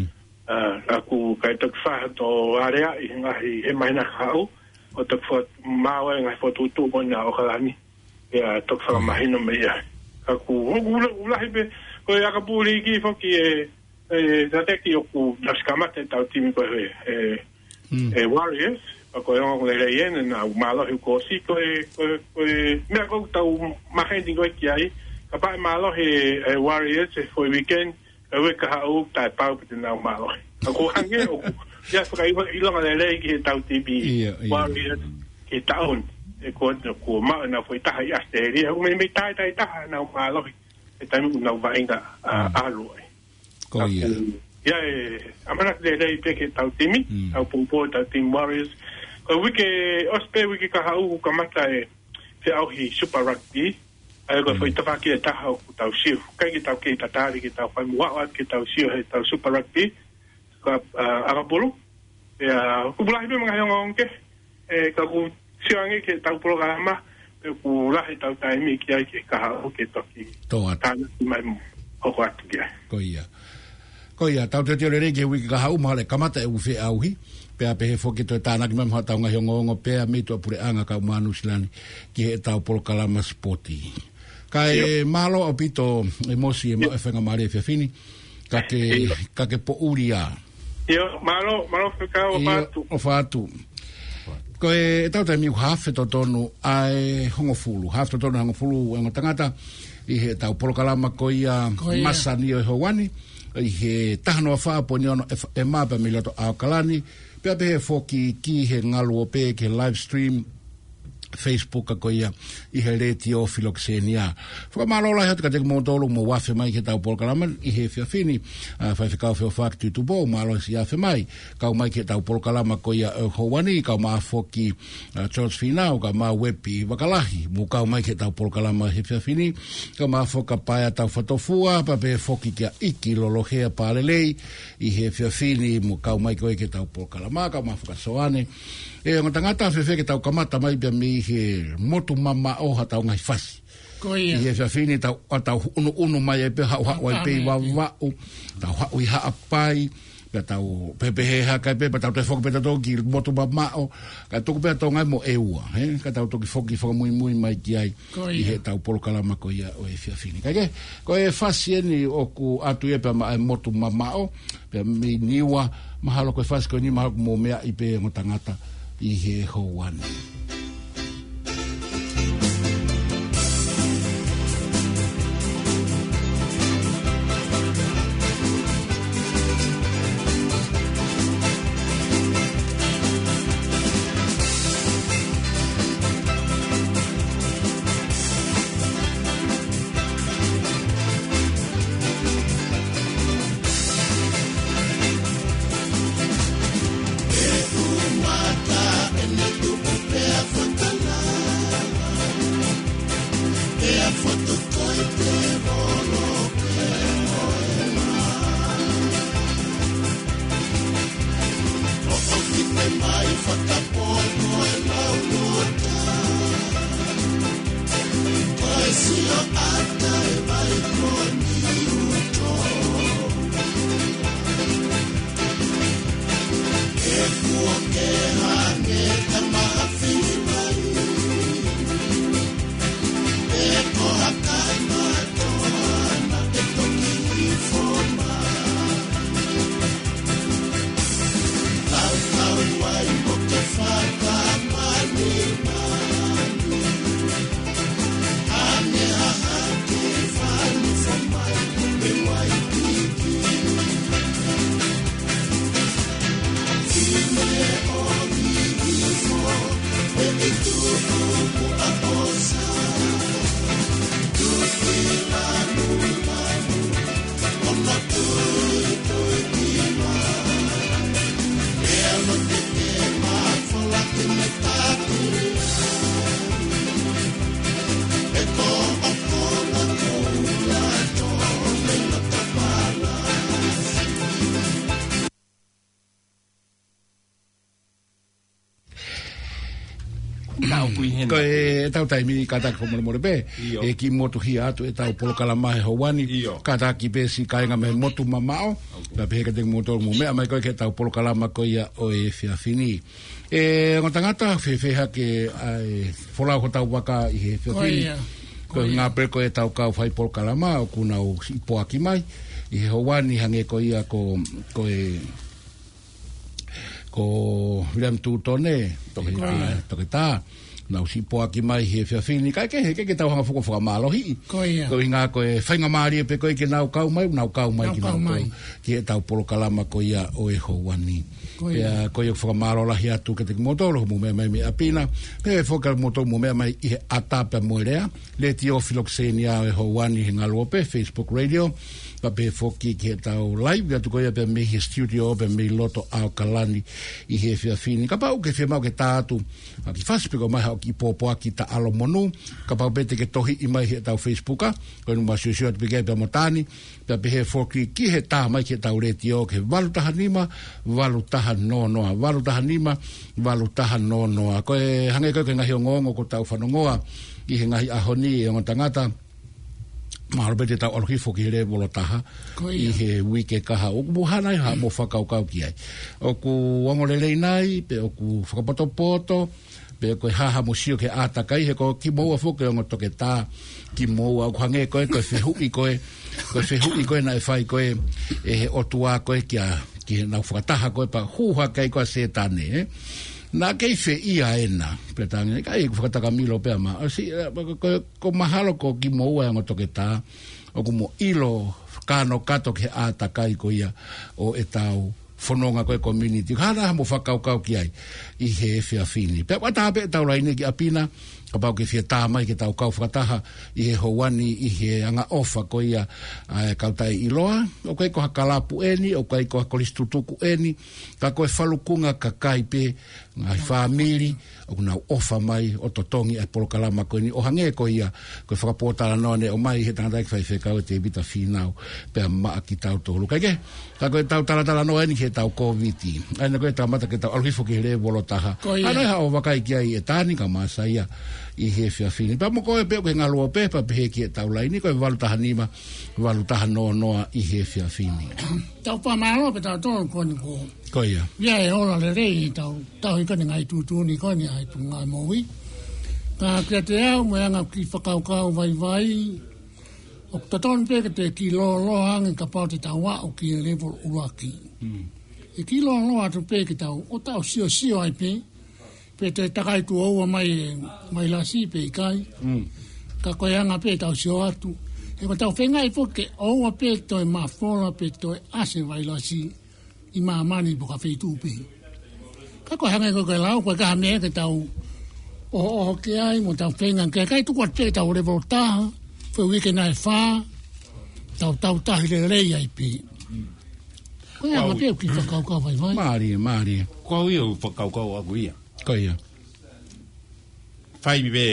a ku ka to fa to area i nga hi e mai na ka o o to fa ma wa nga fo tu tu gona o kala ni ya to fa ma hino me ya ka ku u la be ko ya ka puli ki fo ki e eh date ki oku las kamate tau timi ko e e Warriors ko e on le yen na malo ko si ko ko me ko tau ma gente ko ki ai ka pa malo he Warriors e foi weekend e we ka o ta pau pe na malo ko hange o ya fa i lo le le ki tau timi Warriors ki tau e ko ko ma na foi ta ya steria o me me ta ta ta na malo e ta na va inga a lo
ko ia
ya amana de de pe ke tau timi au pompo tau team Warriors ko wiki ospe wiki ka hau ka mata e te au hi super rugby ai ko foi tafa ki ta hau tau siu kai ki tau ki tatari ki tau fai wa wa ki tau siu he tau super rugby ka arabulu ya ku bulahi be mga ngong ke e ka ku siangi ke tau programa pe ku la he tau tai mi ki ai ke ka o ke toki
to
ata mai o ko atu dia
ko ia ko ia tau te te re ke wi ka hau ma le kamata e u fe auhi pe a pe he foki to tana ki mam ha tau ngai ngongo pe a mi to pure anga ka manu silani ki he tau programa spoti kai malo opito emosi e mo e fenga mare fe fini ka ke ka ke po uria
yo malo malo fe ka o fatu
o fatu ko e tau te mi hafe to tonu ai hongofulu hafe to tonu hongofulu e tangata i he tau polokalama ko ia masani o hoani i he tahano fa poni ono e mapa mi loto au kalani pe pe foki ki he ngalu o pe ke live stream Facebook ko ia i he reti o filoxenia fo malola he ka te mo tolu mo wafe mai ke tau polokalama i he fia fini fa fa ka fo fakti tu bo malo si afe mai ka mai ke tau polokalama ko ia hoani ka ma foki George Finau ka ma wepi wakalahi mo ka mai ke tau polokalama he fia fini ka ma foka paia tau fotofua pa pe foki ke iki lolohea palelei i he fia fini mo ka mai ko ke tau polokalama ka ma foka soane e o tangata fe fe ke tau kamata mai bia mi he motu mama o ha tau ngai fasi
ko ia
e fe fini tau tau unu unu mai e pe ha ha wa pe wa wa o tau ha ui ha apai pe tau pe pe he ha ka pe tau te fok pe tau ki motu mama o ka tu pe tau ngai mo e ua he ka tau to ki fok ki fok muy muy mai ki ai i he tau polo kalama ko ia o e fe fini ka ke ko e fasi ni o ku atu e pe motu mama o pe mi niwa mahalo ko fasi ko ni mahalo mo mea i pe mo tangata i he hoani. ko e tau tai mi kata ko mo mo be e ki motu hi atu e tau polo kala mai hoani kata ki be si kai nga me motu mamao da be ka te motor mo me mai ko ke tau polo kala ma ko ia o e fia fini e ngotangata fe fe ha ke ai fola ko tau waka i he fia fini ko nga pe ko e tau ka fai polo kala ma o kuna o si po aki mai i he hoani hange ko ia ko ko e ko William Tutone to ke ta na usi po aki mai he fia fini kai ke ke ke tau hanga fuko fuka malo hi
ko ia
ko inga ko e whainga maari pe ko ke nau kau mai nau kau mai ki nau kau ki e tau polo kalama ko ia o e hoani pea ko ia fuka malo la hi atu ke te motolo mu me mai me apina pe e foka moto mu me mai i atapa moerea le tio filoxenia e hoani hinga lope Facebook radio pa pe foki ke tau live ga tu ko ia pe me hi studio pe me loto au kalani i he fia fini ka pau ke fia mau ke tatu ki fasi pe ko mai o ki popoa ki ta alo monu ka pau pete ke tohi i mai he tau Facebooka ko nu masio te pike pe motani pe pe he foki ki he ta mai ke tau reti o ke walu taha nima walu taha no noa walu taha nima walu taha no noa ko e hange ko ke ngahi o ngongo ko tau whanongoa i he ngahi ahoni e ngotangata mahalo pete tau alohi foki re bolo taha i he wike kaha o ku buhana i ha mo whakau kau ki ai o ku wangolelei nai pe o ku whakapoto pe ko haha musio ke atakai he ko ki moa foki o ngotoke tā ki moa o hange koe koe whihu i koe koe whihu i koe na e whai koe e he otua koe ki a ki he nau whakataha koe pa huha kai koe se tane eh na kei fe ia ena petange kai ku fataka milo pe ma si ko, ko mahalo ko ki mo wa ngotoke ta o como ilo kano kato ke ata kai ko ia o etau fononga ko community hana mo fakau kau ki ai i he fe afini pe wata pe tau lai ni ki apina ka pau ke fe ta mai ke tau kau fataha i he hoani i he anga ofa ko ia ka tai iloa o kai ko hakalapu eni o kai ko kolistutuku eni ka ko falukunga ka kai pe ngai family o na ofa mai o totongi e polo kalama ko ni o hange ko ia ko whakapota la none o mai he tanga ki whai whekau te bita whinau pe maa ki tau tolu kai ke ka ko tau tala tala no eni ke tau COVID aina ko tau mata ke tau alhifo ki re bolo taha ana ha o wakai ki ai e tani ka masa ia i he fia fini pa mo ko e pe ko ngalo pe pa pe ki tau lai ni ko valu taha nima valu taha no noa i he fia fini
tau pa malo pe tau tolu ko ni ko
ko ia
ia e ola le rei tau tau i ka ngai tu tu ni ko ni ai tu ngai mowi ka ke te au mo anga ki whakau kau vai vai o taton pe ke te ki lo lo hang ka pa te tau wa o ki level uaki e ki lo lo atu pe ke tau o tau sio sio ai pe pe te takai tu o mai mai la si pe kai ka ko anga pe tau sio atu e ko tau fenga i fo ke o pe to e ma fola pe to ase vai la si i ma mani bo ka fe tu pe ka ko hanga ko ke lau ko ka me ke tau o o ke ai mo tau fenga ke kai tu ko pe tau le volta fo wi ke na fa tau tau ta le le ai pe ko ya ma pe ki fa ka ka vai vai
mari mari
ko io fa ka ka wa guia
ko ia
fai be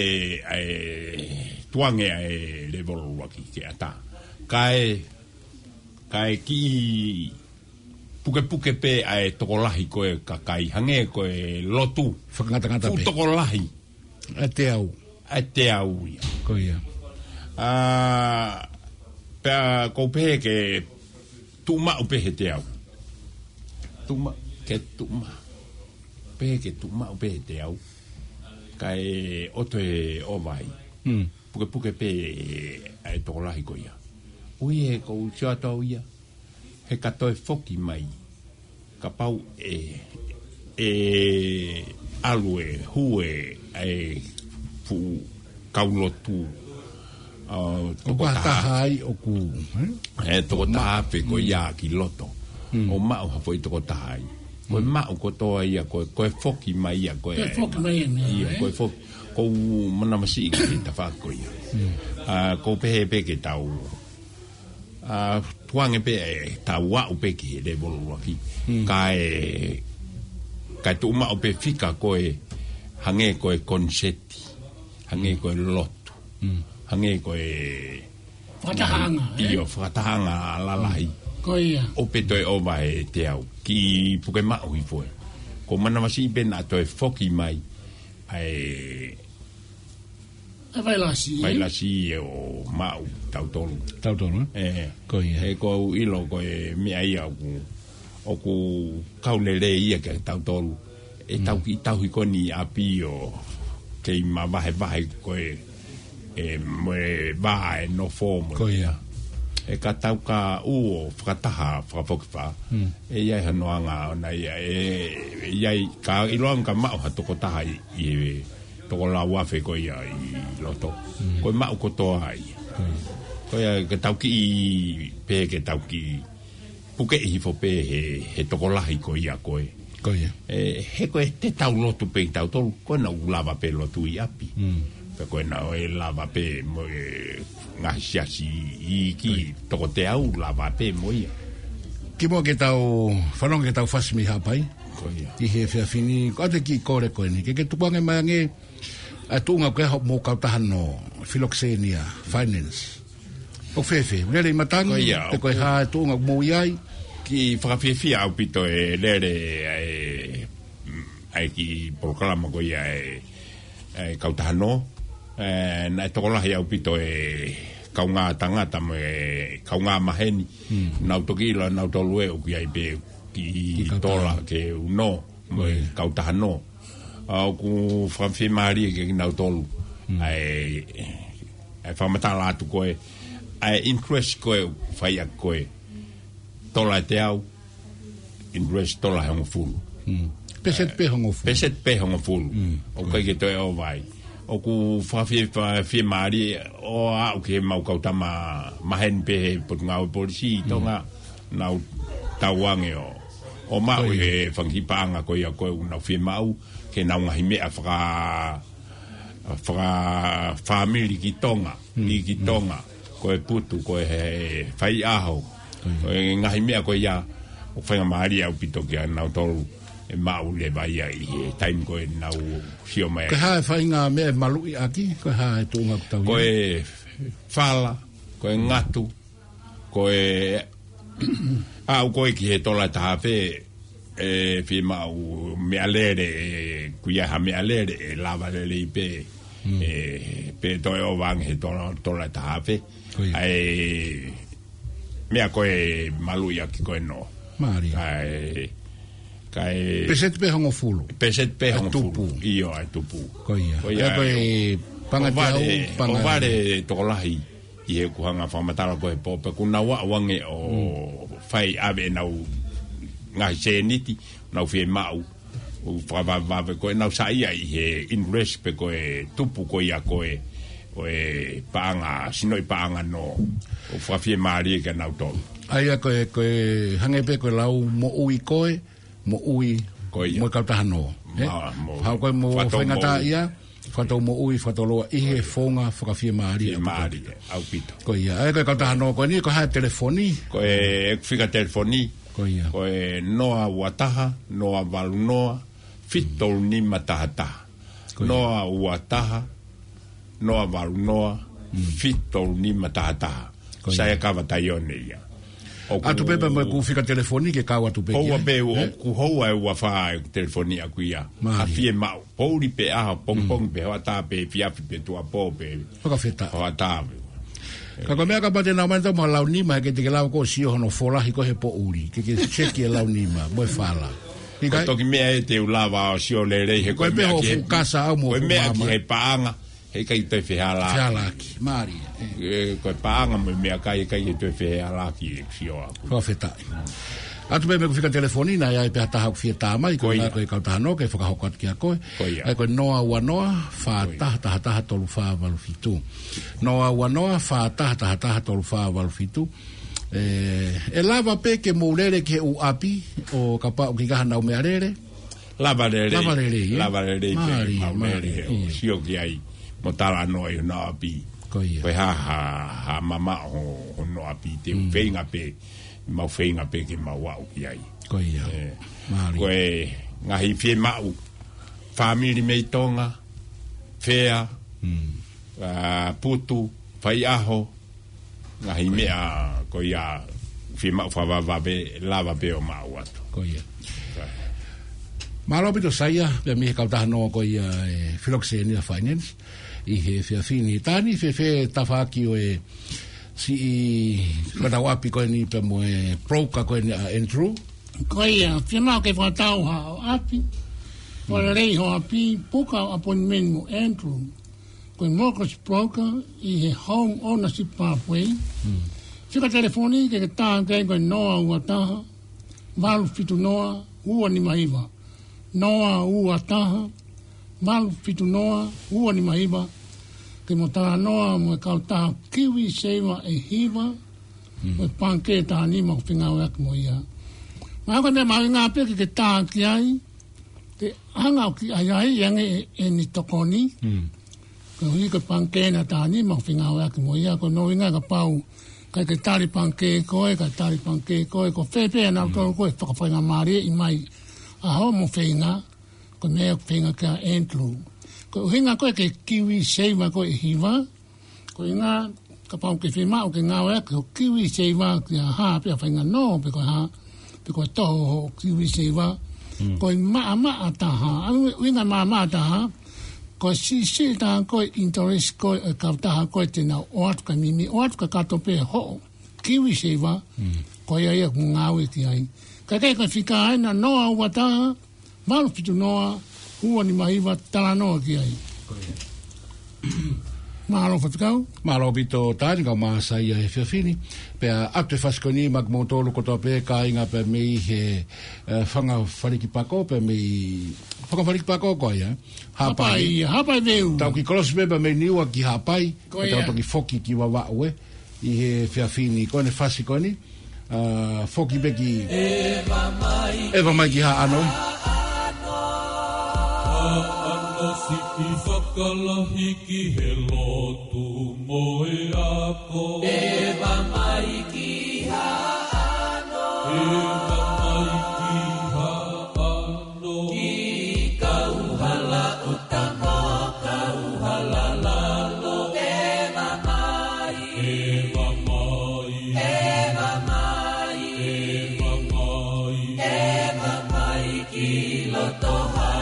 e tuange e le volo ki ke ata kai kai ki puke puke pe ai tokolahi ko e kakai hange ko e lotu
whakangata ngata pe
tokolahi
a te au
a te au ia
ko ia
a pe ko pe ke tuma o pe he te au tuma ke tuma pe ke tuma o pe he te au kai oto e o vai
mm
puke puke pe ai tokolahi ko ia ui e ko ua tau ia he katoe foki mai ka pau e e alue hue e fu kaulotu
o ka tahai o ku
e toko taha pe ko ia ki loto o mao hafoi toko tahai ko mao ko toa ia ko ko foki mai ia ko
e foki mai
ia ko foki ko mana masi ki ta fa ko ia a ko pe pe ke tau a tuange pe ta wa o pe ki le bolo ki kai kai tu ma o pe fika ko e hange ko e concetti hange ko e lotu hange ko e
fatahanga
io fatahanga la lai
ko ia
o pe to e o vai te au ki puke ma o i foi ko mana masi pe na to e foki mai ai
a vai la si
vai la si o mau tau tolu
tau tolu
eh
ko ia
e ko ilo ko e mi ai au o ku kaulele ia ke tau tolu e tau ki tau ko ni api o ke ma vai vai ko e e mo vai no form
ko ia
e ka tau ka u o whakataha whakapokipā e iai hanoanga na ia e iai ka iloang ka mao hatoko taha i e toko la wafe ko ia i loto ko e mao kotoa ai ko ia ke tau ki i pe ke tau ki puke i hifo pe he, he toko lahi ko ia ko e
ko ia
e he ko e te tau lotu pe tau tolu ko na ulava pe lotu i api pe ko na e lava pe mo e ngasiasi i ki toko te au lava pe mo ia
ki mo ke tau whanong ke tau fasmi hapai
ko ia
i he fia fini ko te ki kore ko ni ke ke tupange mai nge a tunga ko ho mo ka tahano Philoxenia Finance o fefe le le matanga te ko ha tunga mo yai
ki frafefi au pito e lere e ai ki programa ko ia e e kautahano e na tokola ia au pito e kaunga tangata me kaunga maheni na utokila na utolue o ki ai be ki tola ke uno me kautahano au ku frafi mari ke na utolu ai ai famatala tu ko ai interest ko fai a ko tola te au interest tola hang full
peset pe hang full
peset pe hang full o kai ke to o vai o ku frafi frafi mari o a ke mau kautama mahen pe potnga polisi tonga na tawange o o ma e fangi panga ko ia ko na fi mau ke na nga hime afra afra family ki tonga ni ki tonga ko e putu ko e fai aho e nga hime ko ia o fanga mari au pito ke na tolu e mau le vai ai time ko na sio mai
ka ha fai nga me malu aki ka ha tu nga tau
ko e fala ko e ngatu ko e au ko ki he tola ta fe e firma u me alere kuia ha me alere e lava le pe e pe to o van he tola tola ta fe ai me a ko e malu ya ki ko no
mari
ai kai
peset pe hongo fulu
peset pe hongo fulu io ai tupu
ko ia ko e panga
panga vale tolahi i ku hanga famatala ko e pope ku na wa wange o fai ave na nga seniti na fi mau o fa va va ko na sai ai he in respect ko e tupu ko ia ko e o e panga sino i panga no o fa fi mari ke na to
ai ko e ko e hange pe ko lau mo ui ko e mo ui
ko ia
mo ka tahano ha ko mo fa ngata ia fato mo ui fato loa ihe fonga foka fie maari
maari au pito
ko ia ai ko ka no ko ni ko ha telefoni
ko e fika telefoni
ko ia
ko e noa wataha noa valunoa fito ni matata noa wataha noa valunoa fito ni matata saya ka vataione ia
atu pepe mo ku fika telefoni ke ka watu pe
ho be ku ho ai wa fa telefoni aku ia a fie ma poli pe a pong pong pe wa ta pe fia pe tu a po pe
ka feta
wa ta
ka ko me ka pate na manta mo lau ni ma ke te lau ko si ho no fola hi ko he po uri ke ke check e lau ni ma mo fala
ko to ki me e te ulava si o le re he
ko pe ho casa au mo
me ki he paanga he kai te fe hala
hala ki mari
e ko paanga me me kai kai te fe hala ki si o
ko feta atu me me fika telefoni na ia pe ta ha fie ta mai ko na ko ka ta no ke foka hokot ki ko ai ko noa wa noa fa ta ta ta to lu fa va lu fitu noa wa noa fa ta ta ta to lu fa va lu fitu eh e lava pe ke mo lere ke u api o kapa o ki ga na o me arere
lava lere
lava lere
lava lere mari mari si o ki ai motala no e na api
ko ia
ko ha ha ha mama o no api te venga pe mau feinga pe ke mau au ki ai
ko ia mari
ko e ngahi fie mau family me tonga fea mm putu fai aho ngahi mea ko ia fie mau fa va va be lava pe o mau atu
ko ia malo bito saia pe mi ka ta no ko ia Philoxenia Finance i he fia fini tani fe fe tafaki o e si kada wapi ko ni pe mo e proka ko ni Andrew
ko ia fina ke fa tau ha api po rei ho api puka appointment mo Andrew ko mortgage broker i he home ownership pathway fika telefoni ke ta ke ko noa wa ta val fitu noa ua ni maiva noa ua ta mal fitu noa ua ni maiva ke mo ta noa mo ka ta kiwi seva e hiva mo panke ta ni mo finga wa mo ia ma ko me ma nga pe ke ta ki ai te anga ki ai ai yang e ni tokoni ko hi ko panke na ta ni mo finga wa mo ia ko no nga ka pau ka ke tari panke ko e ka tari panke ko e ko fe pe na ko ko fa fa nga mari i mai a ho mo finga ko me finga ka entru Ko hinga koe ke kiwi seiva koe hiva. Ko inga ka pau ke whima o ke ngāwe ko kiwi seiva ki a haa pia whainga no pe koe haa. Pe koe toho ho kiwi seiva. Mm. Koe maa maa taha. Winga maa maa taha. Koe si si taha koe interest koe e kautaha koe tena o atu ka mimi. O atu ka kato pe ho. Kiwi seiva. Mm. Koe ia ku ngāwe ki ai. Ka kei koe whika aina noa ua taha. Malu pitu noa. Hua ni mahiwa tala noa ki ai. Mahalo whatukau?
Mahalo pito tāni kau mahasai a he whiawhini. Pea atu e whaskoni mak mōtoro kotoa pē ka inga pe mei he whanga whariki pako pe mei whanga whariki pako koe ia.
Hapai, hapai veu.
Tau ki kolos meba mei niua ki hapai. Koe ia. Tau ki foki ki wawau e. I he whiawhini koe ne whasikoni. Foki beki. Eva mai. Eva mai ki ha anoi.
Ano si i whakalahi ki he lotu moe ako. Eva mai ki haano. Eva mai ki haano. Ki kauhala utamo, kauhala lalo. Eva mai. Eva mai. Eva mai. Eva mai. Eva mai ki loto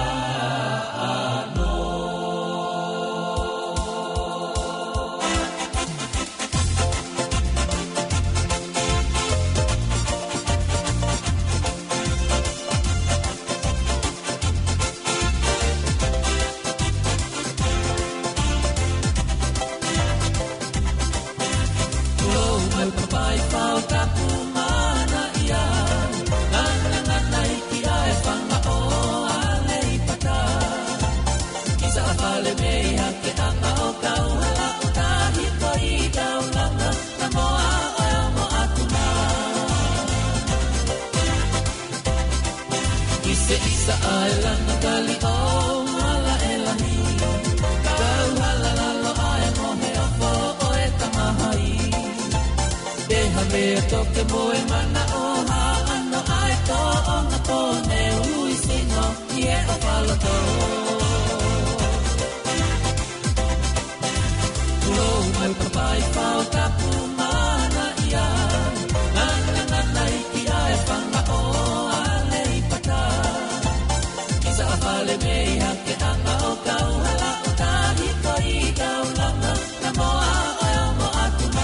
Isa alam na kali o mala elani. Kau halalalo ay mohe ofo o e tamahai. Deha me toke moe mana o ha ano ay to o na pone uisino ie o palato. Lo mai papai pao tapu mana ia. Nana nana iki ay panga o alei pata. Hale mei hake anga o kau hala o tahi koi kau langa na moa oe o mo atuma.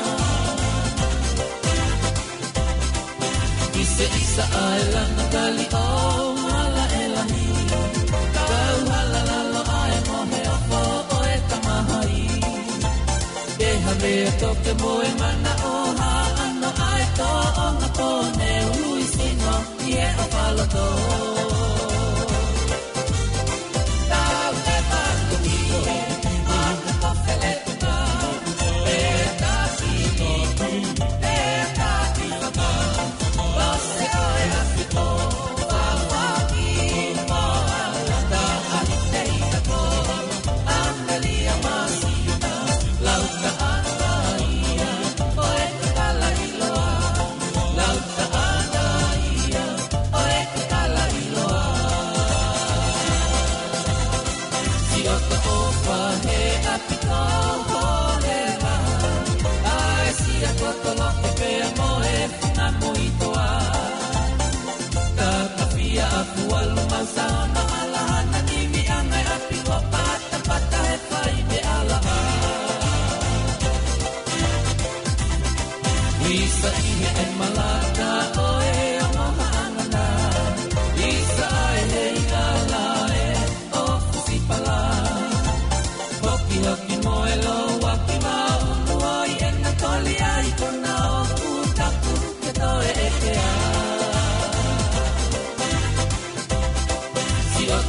Ise isa ai langa kali o hala elahi. Kau hala lalo ai mohe o po o e tamahai. Deha mea toke moe mana o ha ano ai to o nga pone uisino ie o palato. Isa ihe e malaka oe o mahaangana. Isa ai hei ala e o fusipala. Hoki hoki moe lo waki maunu oi e na toli ai kona o kutaku ke toe e te a. Si o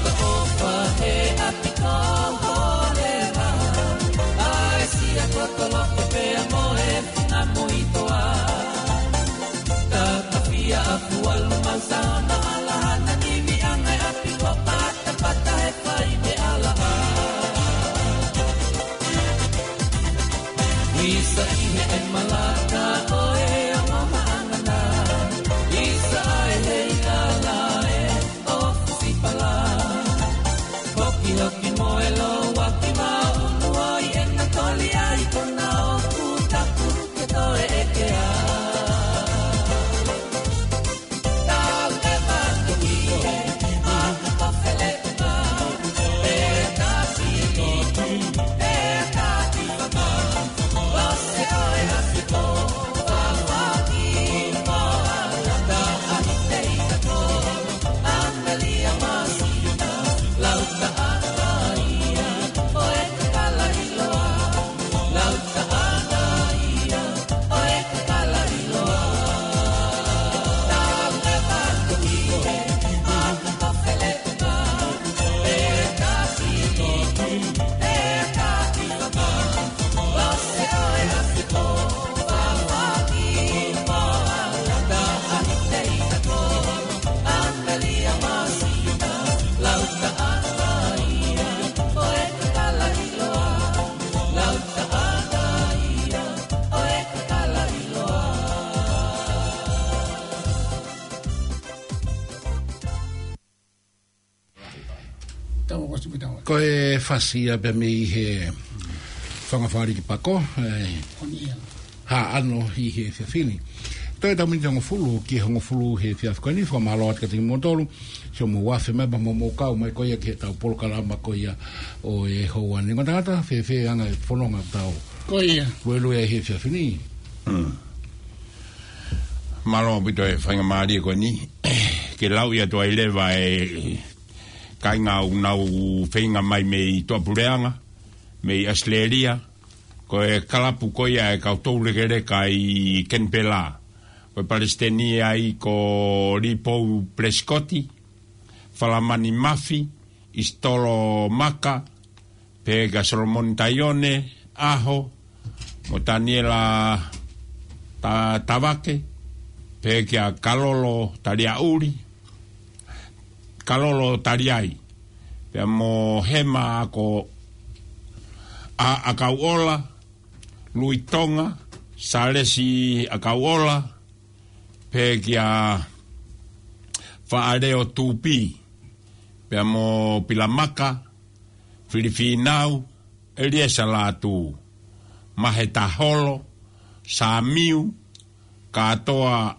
tau o si tau.
Ko e fasia pe me he whangawhari ki pako. Ha ano hi he whiawhini. Toi tau mini tango fulu, ki hongo fulu he whiawhkoni, wha mahalo at katingi motolu, so mo wafe meba mo mo kau mai koia ki he tau polokalama koia o e hoa ni ngotangata, whe whe anga e whanonga tau.
Koia.
Welu e he whiawhini.
Hmm. Malo bito e whainga maari e koe ni, ke lau ia toa i lewa e kainga unau whainga mai me i toa pureanga, me i Asleria, ko e kalapu koia e kautou legereka i Kenpela, ko e Palestenia i ko Ripou Prescoti, Falamani Mafi, Istolo Maka, Pega Solomon Taione, Aho, mo Daniela ta, Tavake, Pega Kalolo Tariauri, Kalolo Tariai, Pea mo Hema ako a Akauola, Luitonga, Salesi Akauola, Pega Faareo Tupi, Pea mo Pilamaka, Filifinau, Eliesa Latu, Mahetaholo, Samiu, Katoa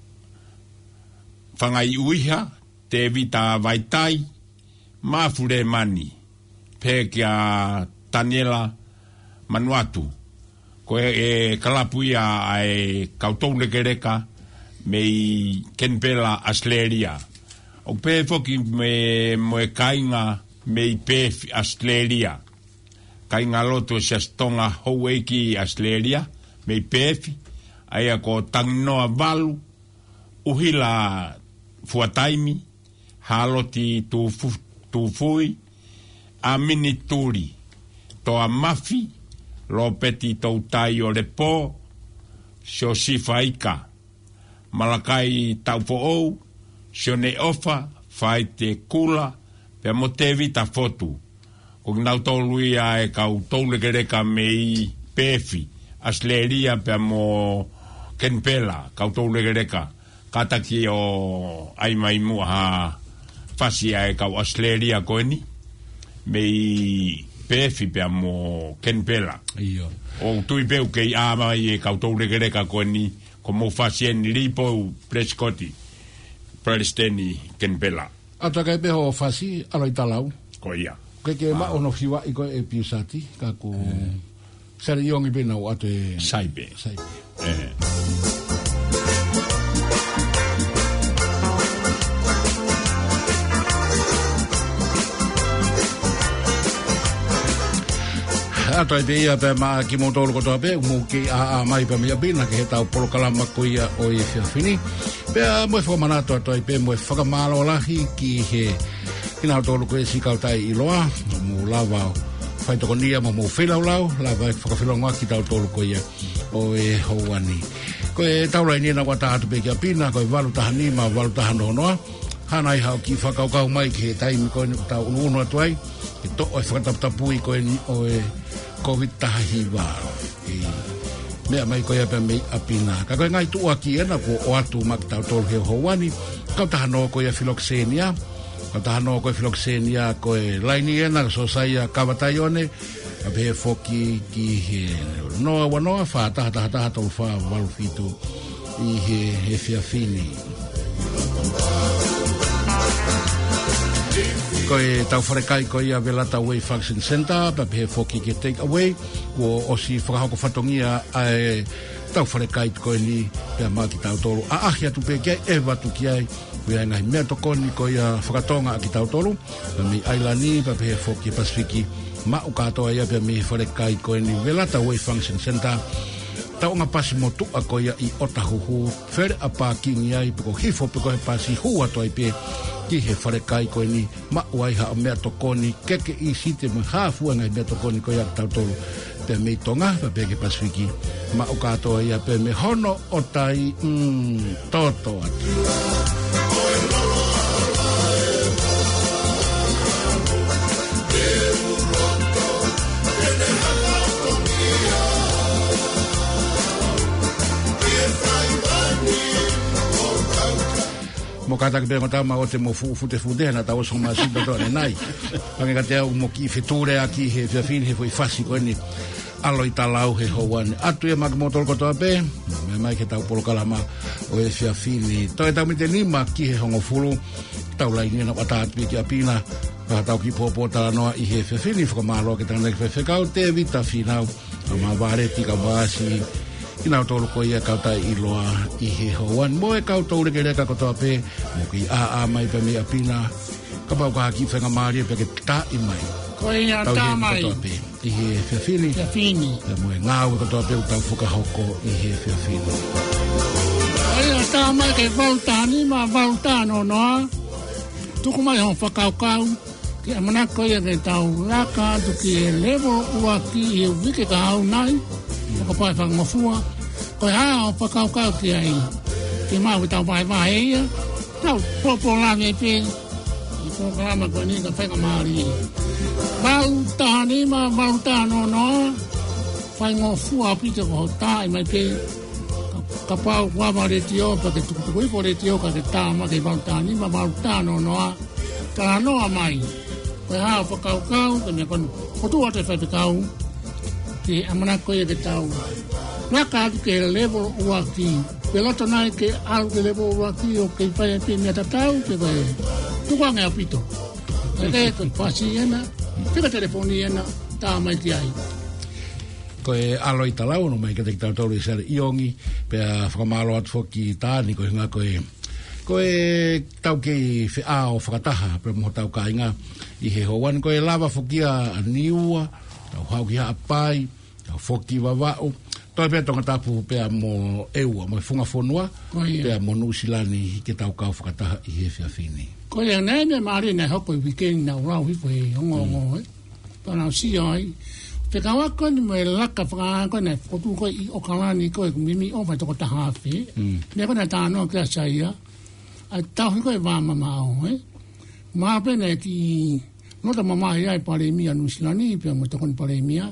Whangai Uiha, Te Vita Vaitai, Mafure Mani, Pega Daniela Manuatu, ko e kalapuia ai kautou legereka mei Kenpela Asleria. O pe foki me moe kainga mei pe Asleria. Kainga loto siastonga houeki Asleria, mei pefi, aia ko tanginoa valu, uhila fuataimi, haloti tufui, a mini turi, toa mafi, lopeti tautai o le po, sio sifaika, malakai taufo ou, sio ne ofa, fai te kula, pe mo te vita fotu. Kung nau toluia e kau toule gereka mei pefi, Asleria pe mo Kenpela, kau toule gereka, kataki o ai mai mua ha fasia e kau Asleria koeni, mei pefi pe mo Kenpela.
Iyo.
O tui peu kei ama i e kau toule gereka koeni, como fasien Ripou Prescoti, Palestini Kenpela.
Ata kai peho fasi, aloi talau.
Koia.
Ke ke ma ono fiwa iko e piusati, ka ku sari yongi bena o ato e...
Saibe.
Saibe.
Eh.
Ato e te ia pe ma ki mo tolu kotoa pe, mo ki a a mai pe mea bina, ke he tau polokalama ko ia o i whiawhini. Pea moe whamanato ato e pe moe whakamalo lahi ki he kina tolu ko e sikau tai i loa, mo lava whai toko nia mo mo whilau lau, lava e whakawhilau ngā ki tau tolu ko ia o e houani. Ko e taulai nina wata atu pe kia pina, ko e walu taha nima, walu taha nohonoa, hana i hao ki whakaukau mai ki he taimi ko e tau unu atu ai, ke to o e whakataputapui ko e o e COVID tahi wāro. Mea mai koe ape mei apina. Ka koe ngai tua ki ena ko o atu makitau tolu he houani. Kau taha noa koe Philoxenia. Kau taha noa koe Philoxenia koe laini ena so saia kawatai one. Ape he foki ki he noa wanoa wha taha taha taha tolu wha walu fitu i he he whiawhini. Koe tau wharekai koe ia Velata Way Function Center, pape he foki ke take away, ko osi whakahoko whatongia ai tau wharekai koe ni pia maki tau tolu. A ahi atu pe kia e watu ki ai, wea ngahi mea tokoni koe ia whakatonga a ki tau tolu, mi ailani pape he foki Pasifiki, ma ukatoa ia pia mi wharekai koe ni Velata Way Function Center, tau ngā pasi motu a koe ia i otahuhu, where a pākingi ai, peko hifo peko he pasi hua toa i pe, ki he wharekai koe ni ma waiha o mea tokoni keke i site mo hāfua ngai mea tokoni koe ak tau tolu pe mei tonga pa peke Pasifiki ma o katoa ia pe me hono o tai mm, toto atu mo kata ke pengo tama o te mo fu fu te fu de na ta o so ma si to ne nai pange ka te o mo ki feture aki he fe fin he foi fasi ko ni alo italau he hoan atu e mag motor ko to pe me mai ke ta polo kalama o e fe fini to e ta mi te ni ma ki he hongo fulu tau lai ni na ata pi ki apina pa tau ki popo ta no i he fe fini fo ma lo ke ta na fe fe ka te vita finau ma vare ti ka basi ina tolu ko ia kauta i loa i he hoan mo e kauta ure ke reka kotoa pe mo ki a a mai pe mi apina ka pau ka ki whenga maari pe ke ta i mai
ko ia ta mai
i he whiawhini
whiawhini
mo e ngāu kotoa pe utau whukahoko i he whiawhini
ko ia ta mai ke vautani ma vautano noa tuku mai hon whakaukau ki amana ko ia ke tau raka tuki e levo ua ki i wike ka hau nai ko pai whang mafua ko ha o whakaukau ki ai ki mau tau pai vai ia tau popo la me pe i programa ko ni ka whenga maari bau tahani ma bau tahano no whai ngofua pita ko tai mai pe ka pau wama re tio pa ke tukutuku i po re tio ka ke tā ma ke bau tahani ma bau tahano no ka noa mai ko ha o whakaukau ka me konu kotua te whaipikau ke amana koe ke tau naka atu ke level ua ki pelota nai ke au ke level ua ki o ke pai pe mea tatau ke koe tukua ngea pito ke ke koe pasi ena tika telefoni ena tā mai ki ai
koe alo i talau no mai ke te ki tau tauru i sere iongi pe a whakamalo atu foki tāni koe ngā koe koe tau ke i whi a o whakataha pe mo tau ka inga i he hoan koe lava fokia a niua tau hau ki haa pai, tau foki wawao, toi pia tonga tapu pia mo eua, mo funga fonua, pia mo nusilani ke tau kau whakataha i he whiawhini.
Ko ia nei me maari nei hoko i wikeni na urau hipo he hongo hongo, panau si ai, pe kawa koe ni mo e laka whakaa koe nei whotu koe i okalani koe mimi o mai toko taha awhi, mea koe nei tānoa kia saia, ai tau hi koe wāma mao, maa pene ki nota mama ia e pare mia nusilani pe mo tokon pare mia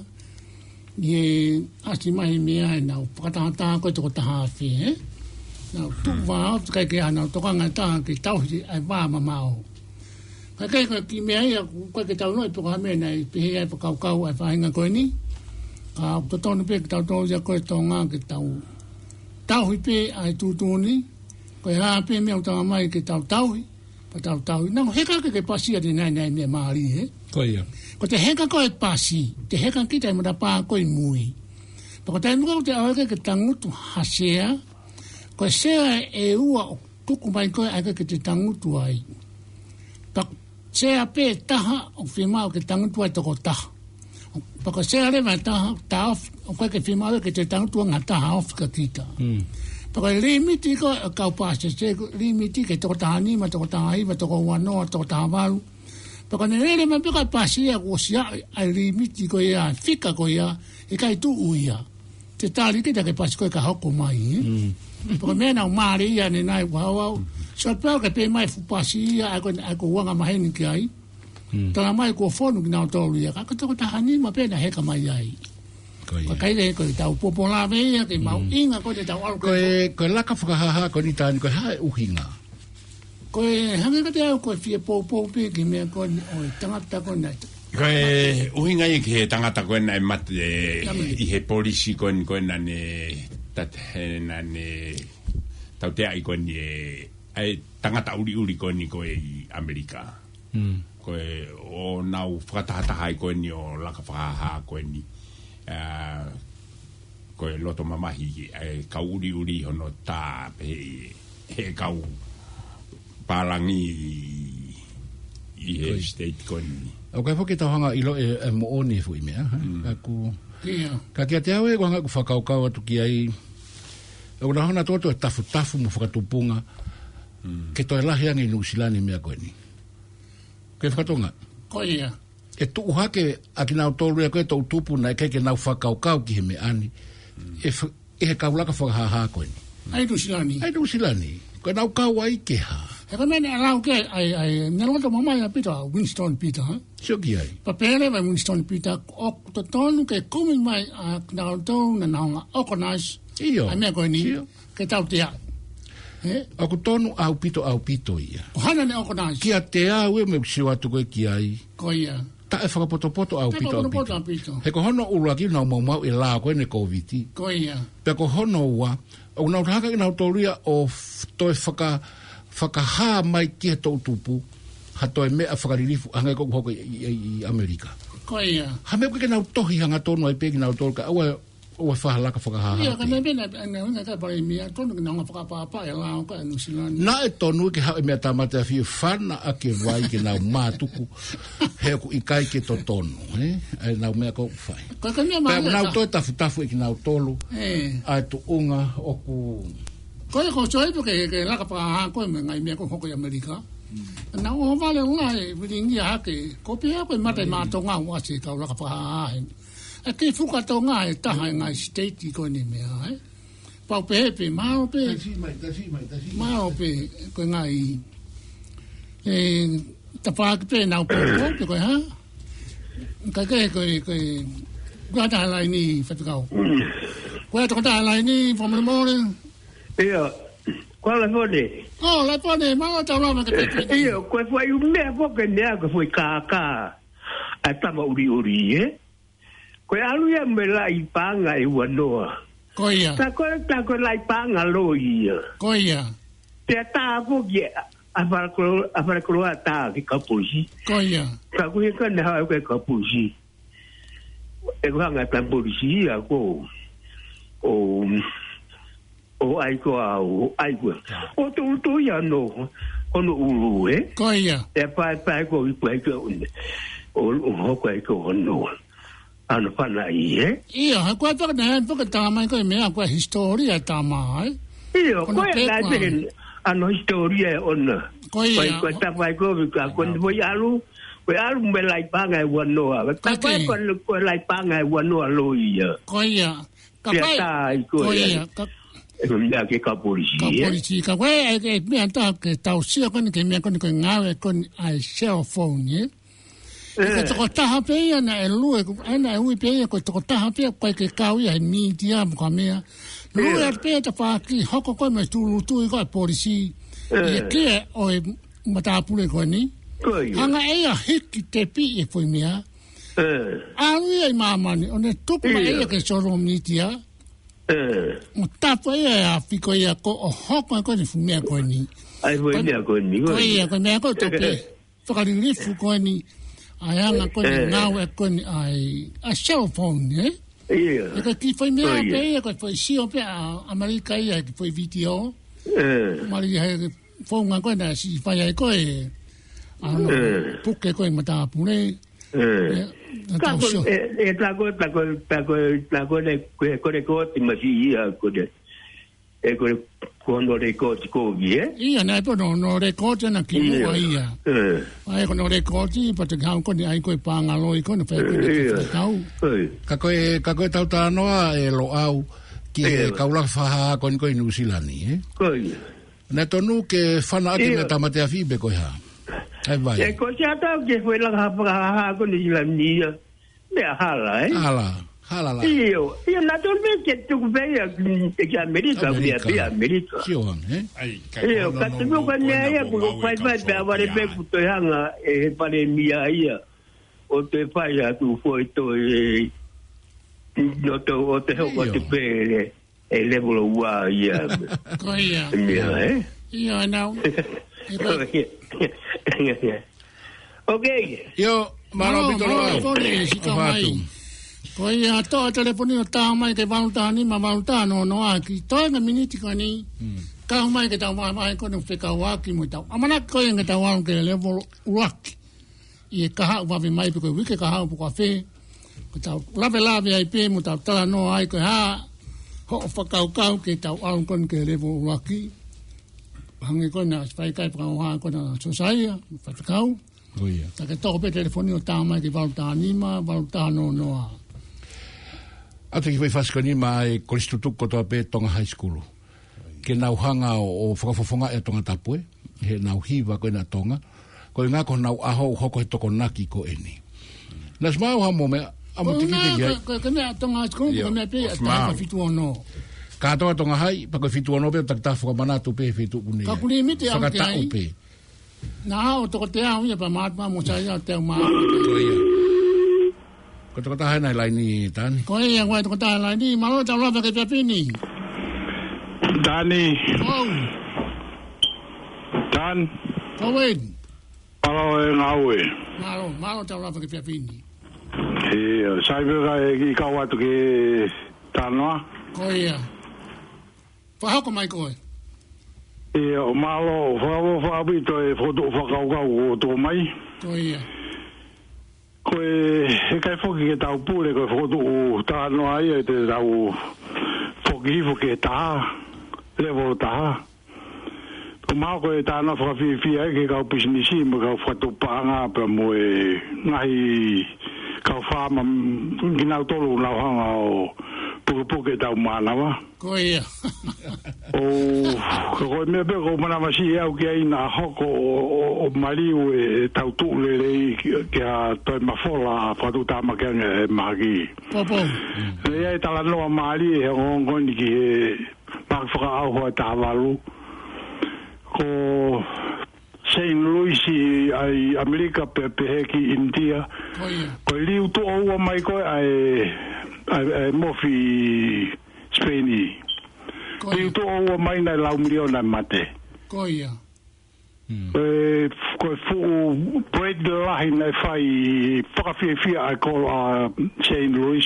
ye asi mai mia na pakata ko to ta fi eh na tu va ka ke ana to ka ngata ke tau ai va mama o ka ke ko ki mia ia ko ke tau no to ka me na pe ia pa kau kau ai fa nga ko ni ka to to no pe tau to ja ko to nga ke tau tau pe ai tu tu ni ko ha pe me o ta mai ke tau tau tau tau nang heka ke pasia de nai nai me mari he
ko ia
ko te heka ko e pasi te heka ki te mo da pa ko i mui ko te mo te awe ke tangutu hasea ko sea e ua tuku mai ko ai ke te tangutu ai pa sea pe taha o firma ke tangutu ai to ko taha pa ko sea le ma taha ta o ko ke firma ke te tangutu ngata ha of ka kita Paka limiti ko kau pasi se limiti ke toko tahani ma toko tahai ma toko wano toko tahamaru. Paka nere ma pika pasi ya ko sia ai limiti ko ya fika ko ya e kai tu uia. Te tali ke ke pasi ko ka hoko mai. Paka mena mari ya ne nai wa so pa ke pe mai fu pasi ya ko ko wanga mai ni kai. Tala mai ko fonu na to ya ka toko tahani ma pe na heka mai ai. Ko kai le ko tau popola ve ke mau inga ko te tau al
ko ko la ka whakahaha ko ni tani ko ha uhinga
ko hanga ka te au ko fie popo pe ke me ko o tangata ko nai
ko uhinga i ke tangata ko nai mat i he polisi ko ko na ne tat na ne tau te ai ko ni ai tangata uri uri ko ni ko i Amerika ko o nau whakatahata hai ko ni o la ka whakahaha ko ni Uh, ko e loto mamahi e ka uri uri hono tā pe he kau palangi i he state koni
o kai foki tauhanga ilo e, e mo oni fui mea ka ku ka kia te awe wanga ku whakaukau atu ki ai e una hona toto e tafu tafu mo whakatupunga ke toi lahi angi nusilani mea koni ke whakatonga
ko ia
e tu hake aki nau tolu e koe tau tupu na e keke nau whakaukau ki he me ani e, e he kaulaka whakahaha koe ni
ai tu silani
ai tu silani koe nau kau ai ke ha
e ka mene alau ke ai ai nalota mamai a pita Winston Peter ha
sio ki ai
pa pere vai Winston Peter o to tonu ke kumi mai a nau tonu na naunga organize
iyo
ai mea koe ni ke tau te a
Ako tonu au pito au pito ia.
O hana ne organize.
Kia te au e me kusio atu koe ki ai.
Ko ia.
Ta e whakapotopoto au pito au pito.
pito.
He ko hono uruaki nau mau mau e la koe ne COVID.
Ko ia.
Pe ko hono ua, o nau tahaka ki nau tōria o toi whaka, whakaha mai kia tau tupu, ha toi mea whakaririfu, hangai koku hoko i Amerika.
Ko ia.
Ha mea koe nau tohi hanga tonu ai peki nau tōru ka aua o whahalaka whakahaha.
Ia, ka me bena, ane hunga ka pare mea, tonu ki nanga whakapapa e lao ka anu silani.
Na e tonu ke hao e mea tamate a whiu whana a ke wai ke nau mātuku, hea ku ikai ke to tonu, eh? Ai nau mea kou whai.
Ko ka mea maa.
Pea nau toi tafu tafu e ki nau tolu, ai tu unga o ku...
Ko e ko soipu ke ke laka whakahaha koe me ngai mea ko hoko i Amerika. Na o vale unga e wiringi a hake, ko pia koe mate mātonga wasi kau laka whakahaha he. E ke fuka tau ngā e taha e ngai state i koe ni mea, eh? Pau pepe, mao pe. Mao pe, koe ngai. E, ta whaaki pe nau pōpō, pe koe ha? Kai ke koe, koe, koe taha lai ni whatukau. Koe toko taha lai ni, whamana mōre.
Ia, koe la fone.
Oh, la fone, mao tau rama ke te.
Ia, koe fwai u mea poke nea, koe fwai kākā. A tama uri uri, eh? Koe alu ia me lai panga e wanoa.
Ko ia.
Ta koe ta koe lai panga lo ia.
Ko ia.
Te ta ko ki a parakolo a parakolo ta ki kapusi.
Ko ia.
Ta koe ka na ha ko kapusi. E ko hanga ta polisi a ko. O o ai ko o ai ko. O to to ia no. Ono uru eh.
Ko ia.
E pa pa ko i pa ko. O o ko ai ko no. Ano pana i, eh?
Ia, ha koe paka na paka tāmai koe mea koe historia tāmai.
Ia, koe nai pehen ano historia e ona.
Koe ia.
Koe tawai koe ka koe voi alu, koe alu me lai panga e wanoa. Ka koe koe lai panga e wanoa lo ia.
Koe ia. Ka
koe. Koe ia. E koe mea ke ka polisi,
eh? Ka polisi. Ka koe e mea tā ke tau sia kone ke mea kone koe ngawe kone ai cell phone, eh? E ka toko taha pēia na e lue, aina e ui pēia koe toko taha pēia koe ke kau ia e media mka mea. Lue at pēia ta whaki, hoko koe mai tūlu tui koe polisi. I e kia o e matapule koe ni. Hanga eia hiki te pi e koe mea. Aru ia i mamani, o ne tupu ma eia ke soro media. O tapu eia e a whiko ia ko o hoko e koe ni fumea koe ni.
Ai fumea koe ni.
Koe ia koe mea koe tope. Whakaririfu koe ni. Ai anga koe ngau e koe ai a cell phone, eh?
Ia.
E ka ki whai mea pe, e koe whai sio pe a Amerika ia ki whai video. Mari hei whaunga koe na si whai ai koe. Puke koe matapure.
Ka koe, e ta koe, ta koe, ta koe, ta koe, koe koe koe ti masi ia koe. E koe kono rekoti kogi, eh?
Ia, nai po no, no rekoti na ki mua ia. Ai kono rekoti, pa te kau koni ai koe pāngaloi kono, whai koe te kau.
Ka koe, ka koe tau tānoa e lo au ki e kaulaka whaha koni koe Nusilani, eh?
Koe.
Na tonu ke whana ake me tamate a whibe koe ha. Ai vai.
E koe sia tau ke whai laka hapakaha koni Nusilani ia. Mea hala, eh?
Hala. Halala.
Iyo, iyo na tolme ke tuku veia ke Amerika, via via Amerika.
Sioan, eh?
Iyo, ka tuku ka nea ia ku pai pai pe avare pe ku te hanga e pare mia ia. O te pai a tu foi to e no to o te ho te pe e level wa ia.
Ko ia.
Ia, eh?
Ia, now.
Okay.
Yo, maro pitolo.
Maro pitolo. Ko ia toa telefoni o tā mai ke waluta ni ma waluta no no aki toa nga miniti ka ni ka mai ke tau mai mai ko no feka waki mo tau amana ko nga tau wan ke level waki i ka ha wa mai pe ko wike ka ha po ka fe ko tau lave lave ai pe mo tau tala no ai ko ha ho fa kau kau ke tau wan kon ke level waki hangi ko na spai kai pa wa ko na so sai fa kau
ko ia
ta ke to pe telefoni o tā mai ke waluta ni ma waluta no no
Ata ki whai whaskani mai koristutuko toa pe tonga high school. Ke nau hanga o whakafofonga e tonga tapue. He nau hiva koe na tonga. Koe ngā ko nau aho hoko he toko naki ko eni. Nas mau hamo me amo tiki te gai.
Koe mea tonga high school, koe mea pe a taika fitu ono.
Katoa tonga hai, pa koe fitu anope o takta whaka manatu pe fitu kune.
Ka kuni miti au te ai.
Pe.
Nā hao toko te au ia pa maatma mo sa ia te au maa.
Ko ia. Ko toko taha nai laini tani.
Ko ia koe toko taha laini, malo tau lapa ke piapini.
Tani.
Oh.
Tan.
Ko wen.
Malo e ngaue.
Malo, malo tau lapa ke piapini.
E, sai vega e kau atu ke tanoa.
Ko ia. Whahako mai koe.
E, o malo, whawo whabito e whoto whakaukau o tō mai.
Ko ia.
Koe, e kai whoki ke tau pūre koe whoto o tanoa ia e te tau whoki hifo ke taha. Levo taha. O mau koe tanoa whakawhiwhia e ke kau pisinisi mo kau whatopanga pa mo e ngahi kau whama ginau tolu nau hanga o puke tau manawa.
Ko ia.
O koe mea pe ko mana masi e au ki aina hoko o mariu e tau tūle rei ki a toi mafola whatu tāma kia e maki.
Popo.
Rei e tala noa maari e ngongoni ki e mak whaka au hoa tāwalu. Ko Saint Louis ai Amerika pe pe ki India.
Ko ia.
Ko liu tu o mai ko ai ai mofi Spaini. Liu tu o mai na lau miliona mate.
Ko ia.
E ko fu break the line e fai whakawhiawhia ai ko a Saint Louis.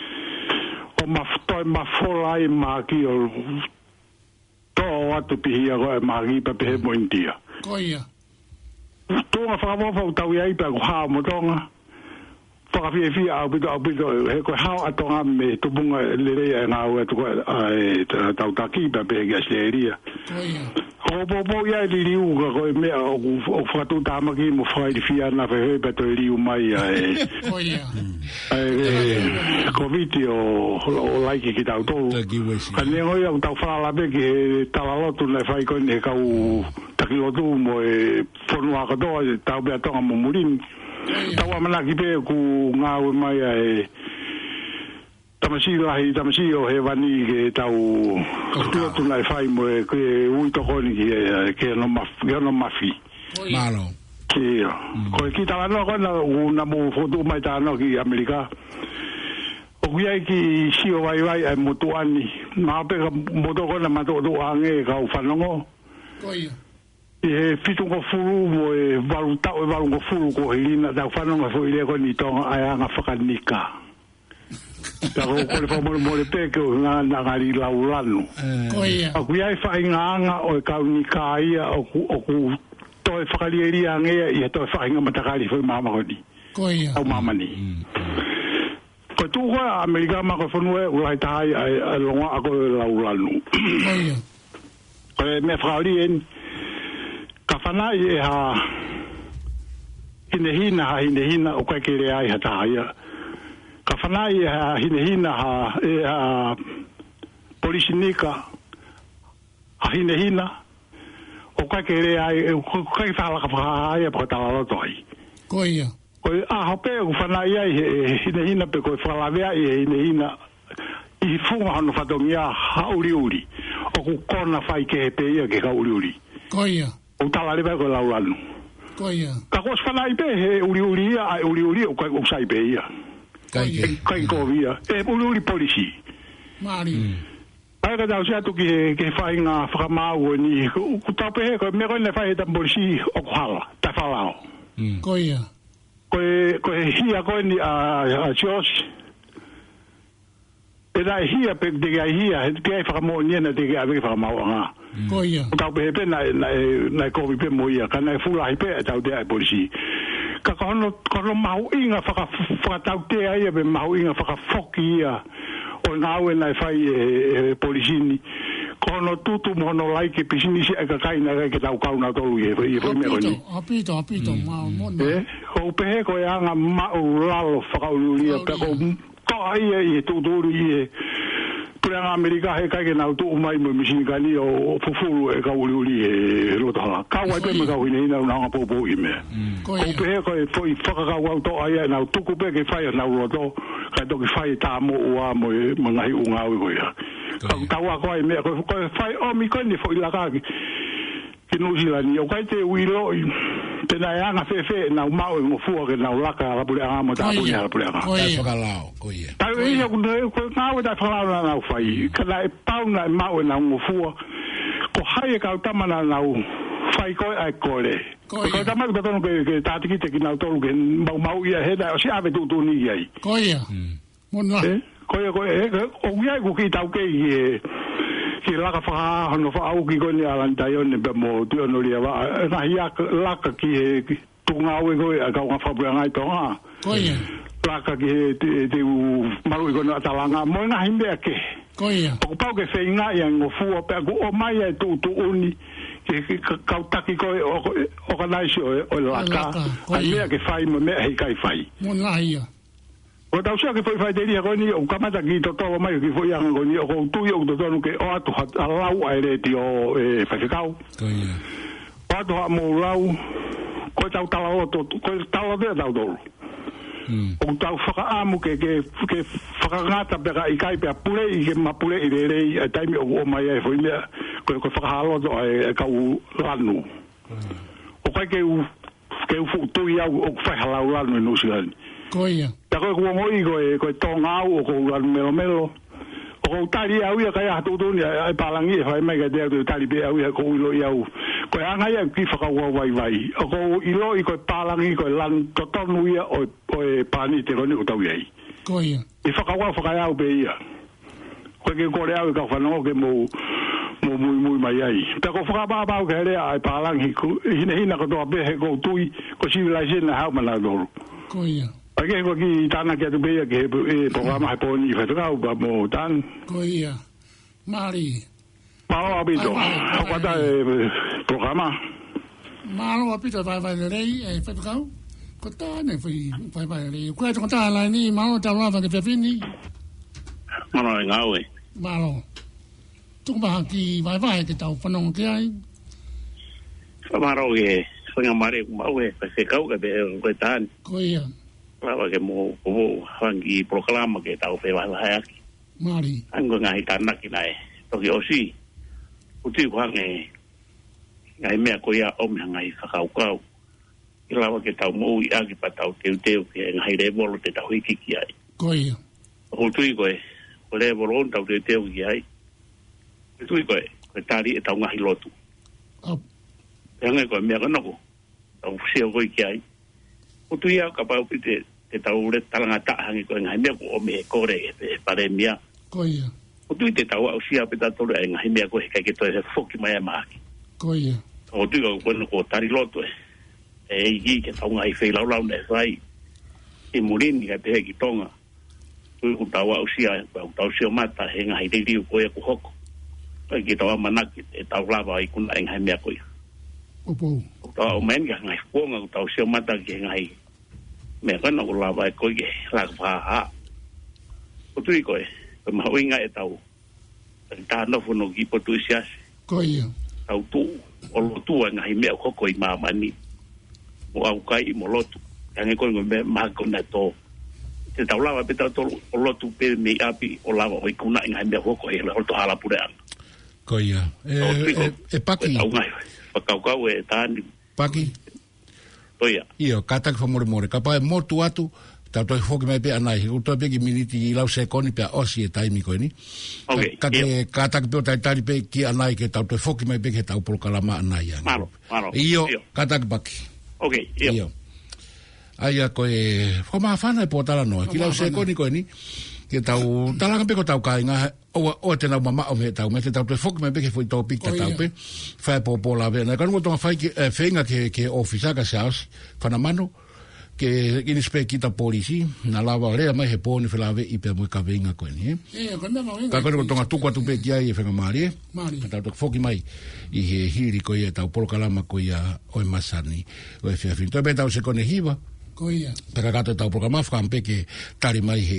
O maftoi mafola i maki o to atu pihia ko e maki pa pehe mo India.
Ko ia.
Tonga whakamofa o tau iai pa ko haa mo tonga. Whakawhiawhia au pito au pito he koe hao atonga me tupunga lerea e ngau e tuko e tau taki pa pehe ki asleria.
Ko ia.
Ko popo iai li liu ka koe mea o whakatu tamaki mo whaidi fia na whehe pa toi liu mai e.
Ko ia.
E koviti o laiki ki tau tolu. Ka nengoi au tau whalalape ki he talalotu na whai koe ne kau takilotu mo e whanua katoa e tau bea tonga mo murini. Tau amanaki pe ku ngau mai e tamasi lahi tamasi o he wani ke tau tuatu na whai mo e ke ui tokoni ki e ke no mafi.
Malo.
Kia. Ko ki talanoa koe na mo whotu mai tānoa ki Amerika. O kuiai ki sio vai vai e motuani. Maa peka moto koe na matoto ange kau whanongo.
Ko ia.
E fitungo furu mo e walu tau e walu furu ko hilina tau whanonga fo ilea koe ni tonga ai anga whakanika. Tako kore whamore more peke o ngā ngari laulanu.
Ko ia.
A kuiai whai nganga o e kau nika ia o ku toi whakarieria angea i e toi whainga matakari whai mama koni.
Ko ia.
Au mamani. Ko tu koa Amerika ma ko whanue ulai tahai a longa a koe laulanu.
Ko ia.
Ko e me whakauri en ka whanai e ha hinehina ha hinehina o kai kere ai ha tahai. Ka whanai e ha hinehina ha e ha polisinika ha hinehina o kai kere ai o kai whalaka whakaai e pa talaloto ai.
Ko ia.
Ko a hope o whanai ai e hinehina pe koe whalawea i e hinehina i funga hano whatongia hauri uri. O ku kona whai ke he pe ia ke ka uri uri.
Ko ia.
O talariba koe laulanu.
Ko ia.
Ka kos whanai pe he uri uri ia ai uri uri o kai usai pe ia.
Kai ke.
Kai kovia. E uri uri polisi.
Mari.
Ai ka tau seatu ki he ke whai ngā whakamau ni. Ku tau pe he koe me koe ne whai he tam polisi o kuhala. Ta whalao.
Ko ia.
Koe koe hia koe ni a Josh. E dai hia pe de gai hia, he ke whakamau ni na de gai ave whakamau nga.
Ko ia.
Tau pe pe na na na kovi pe mo ia, kana fula hi pe tau de ai polisi. Ka kono kono mau inga whaka whakatau te ai pe mau inga whaka foki ia. O ngau na fai e polisi ni. Kono tutu mono laike pisini si aka kaina ke tau kauna tolu e e foi me oni.
Apito apito mau mono.
Eh, ko pe ko anga mau lalo whakauluria pe ko ko ai e tutu i e Pura Amerika he kai ke nau tu mai mo misigani o fufuru e ka uli uli e rota. Ka wai pe me ka wini na na popo i me. Ko pe ko e foi faka ka wa to ai na tu ku pe ke fai na roto ka to ke fai ta mo wa mo mo ngai unga o ya. tawa ko ai me ko ko fai o mi ko ni fo la ka ki no si la ni o kai te wi lo te na ya nga fe fe na ma o mo fu ke na la ka la pule nga mo ta pu ya pule nga
ta ka lao ko ye
ta wi ya ku ko ka wa ta fa la na fai ka la pa na ma o na mo fu ko hai ka ta ma na na fai ko ai ko le ko ta ma ko to ke ta ti ki te ki na to ke mau mau ia he da o si ave tu tu ni ai
ko ia mo na
ko ia ko e o ia ku ki ta ke ye ki la ka fa no fa au ki ko ni ala ntai on be mo tu no ria va na ia la ka ki tu nga we ko ka nga fa bra ngai to ha
ko ia
la ka ki te te malu ko na talanga mo nga himbe ke
ko ia
ko pa ke fe nga ia ngo fu o pe o mai e tu tu uni ke ka ta ki ko o ka nai o la ka ai me ke fai mo me ai kai fai
mo na ia
o tau sia ke foi fai te ria ko ni o kamata ki to to mai ki foi ang ko ni o tu yo to to ke o atu lau ai le ti o e fa kau
ko ia
o atu mo lau ko tau tala o to ko tala de tau do o tau fa amu ke ke ke fa ngata be ga ikai pe pule i ke ma pule i le le tai mi o mai e foi me ko ko fa halo do e ka u lanu o kai ke u ke u fu tu ia o fa halo lanu no sia
ko ia
ta ko ko mo i ko ko tonga o ko lan melo melo o ko tali au ia ka ya tu tu ni ai palangi fa mai ga de tali be au ia ko lo ia ko anga ia ki fa ka wa vai vai o ko i lo i ko palangi ko lan to to nu ia o o pani te ko ni ko tau ia
ko ia
i fa ka wa fa ka au be ia ko ke ko le au ka fa no ke mo mo muy muy mai ai ta ko fa ba ba ke le ai palangi ko hina hina ko do be he ko tui ko civilization na ha mana do
ko ia
Ake ko ki tana ke tu be ke e programa ha poni fa tu ba mo tan
ko ia mari
ma o bito ko ta programa
ma o bito vai vai le e fa tu ko ta ne foi vai vai le ko ta ta la ni ma o ta la va ke fini
ma no nga we
ma lo tu ba ki vai vai ke ta fa no ke ai
fa ma ro ke fa nga mare ma we fa se kau ke be ko tan
ko ia
lava ke mo o hangi proclama ke tau pe wa ha ki
mari
ango ngai tana ki nai to ki osi uti ko ngai ngai me ko ya o me ngai fa kau kau i lava ke tau mo i agi pa tau te te ke ngai le bolo te tau ki ki ai
ko ia
o tu ko e o le bolo tau te te ki ai tu ko e ko tari e tau ngai lotu
op
ngai ko me ko no ko tau se ko ki ai o tu ia ka pa te te tau le talanga ta hangi ko ngai me ko o me ko re e pare mia
ko ia
o tu te tau au sia pe ta to le ngai me ko he ke to e foki mai ma
ko ia
o tu ko ko tari loto e e i ke tau ngai fe lau lau ne sai e murin ni pe ki tonga tu ko tau au sia ko tau sia mata he ngai de di ko e ko hoko ki tau manaki e tau lava i kun ngai me ko ia
opo
o tau men ga ngai ko nga tau sia mata ki ngai me kana ko lava ko ge la fa ha o tu ko e ma winga e tau ta no fu no ki po tu sia
ko ia
tau tu o lo tu nga i me ko ko i ma mani o au kai mo lotu ngai ko me ma ko na to te tau lava pe tau o lotu pe me api o lava o ku na ngai me ko ko e lo to hala pure an
ko ia e e paki
pa kau kau e tani
paki
oia
io kata fa more more kapa mo tu atu ta to foki mai pe anai ko to pe ki miniti i lau se koni pe osi e taimi ko ni
okay
ka ke kata pe ta tari pe ki anai ke ta to foki mai pe ke ta por kalama anai ya
malo malo
io kata baki
okay io
aia ko e fo ma fana e potala no ki lau se koni ko ni ke tau talanga pe ko tau kai nga o o te na mama o me tau me te tau te fok me be ke foi tau pika tau pe fa po po la ve na kan mo to fa ki fenga ke ke ofisa ka saus fa na mano ke in spe kita polisi na lava le mai he poni fa la ve i pe mo ka venga ko ni
e ko na mo
ka ko to nga tu kwa tu pe ki ai fa mari
mari
tau to foki mai i he hiri ko ia tau por kalama ko ia o masani o e fe fin to be tau se kone hiva
ko ia
para gato tau programa fa pe ke tari mai he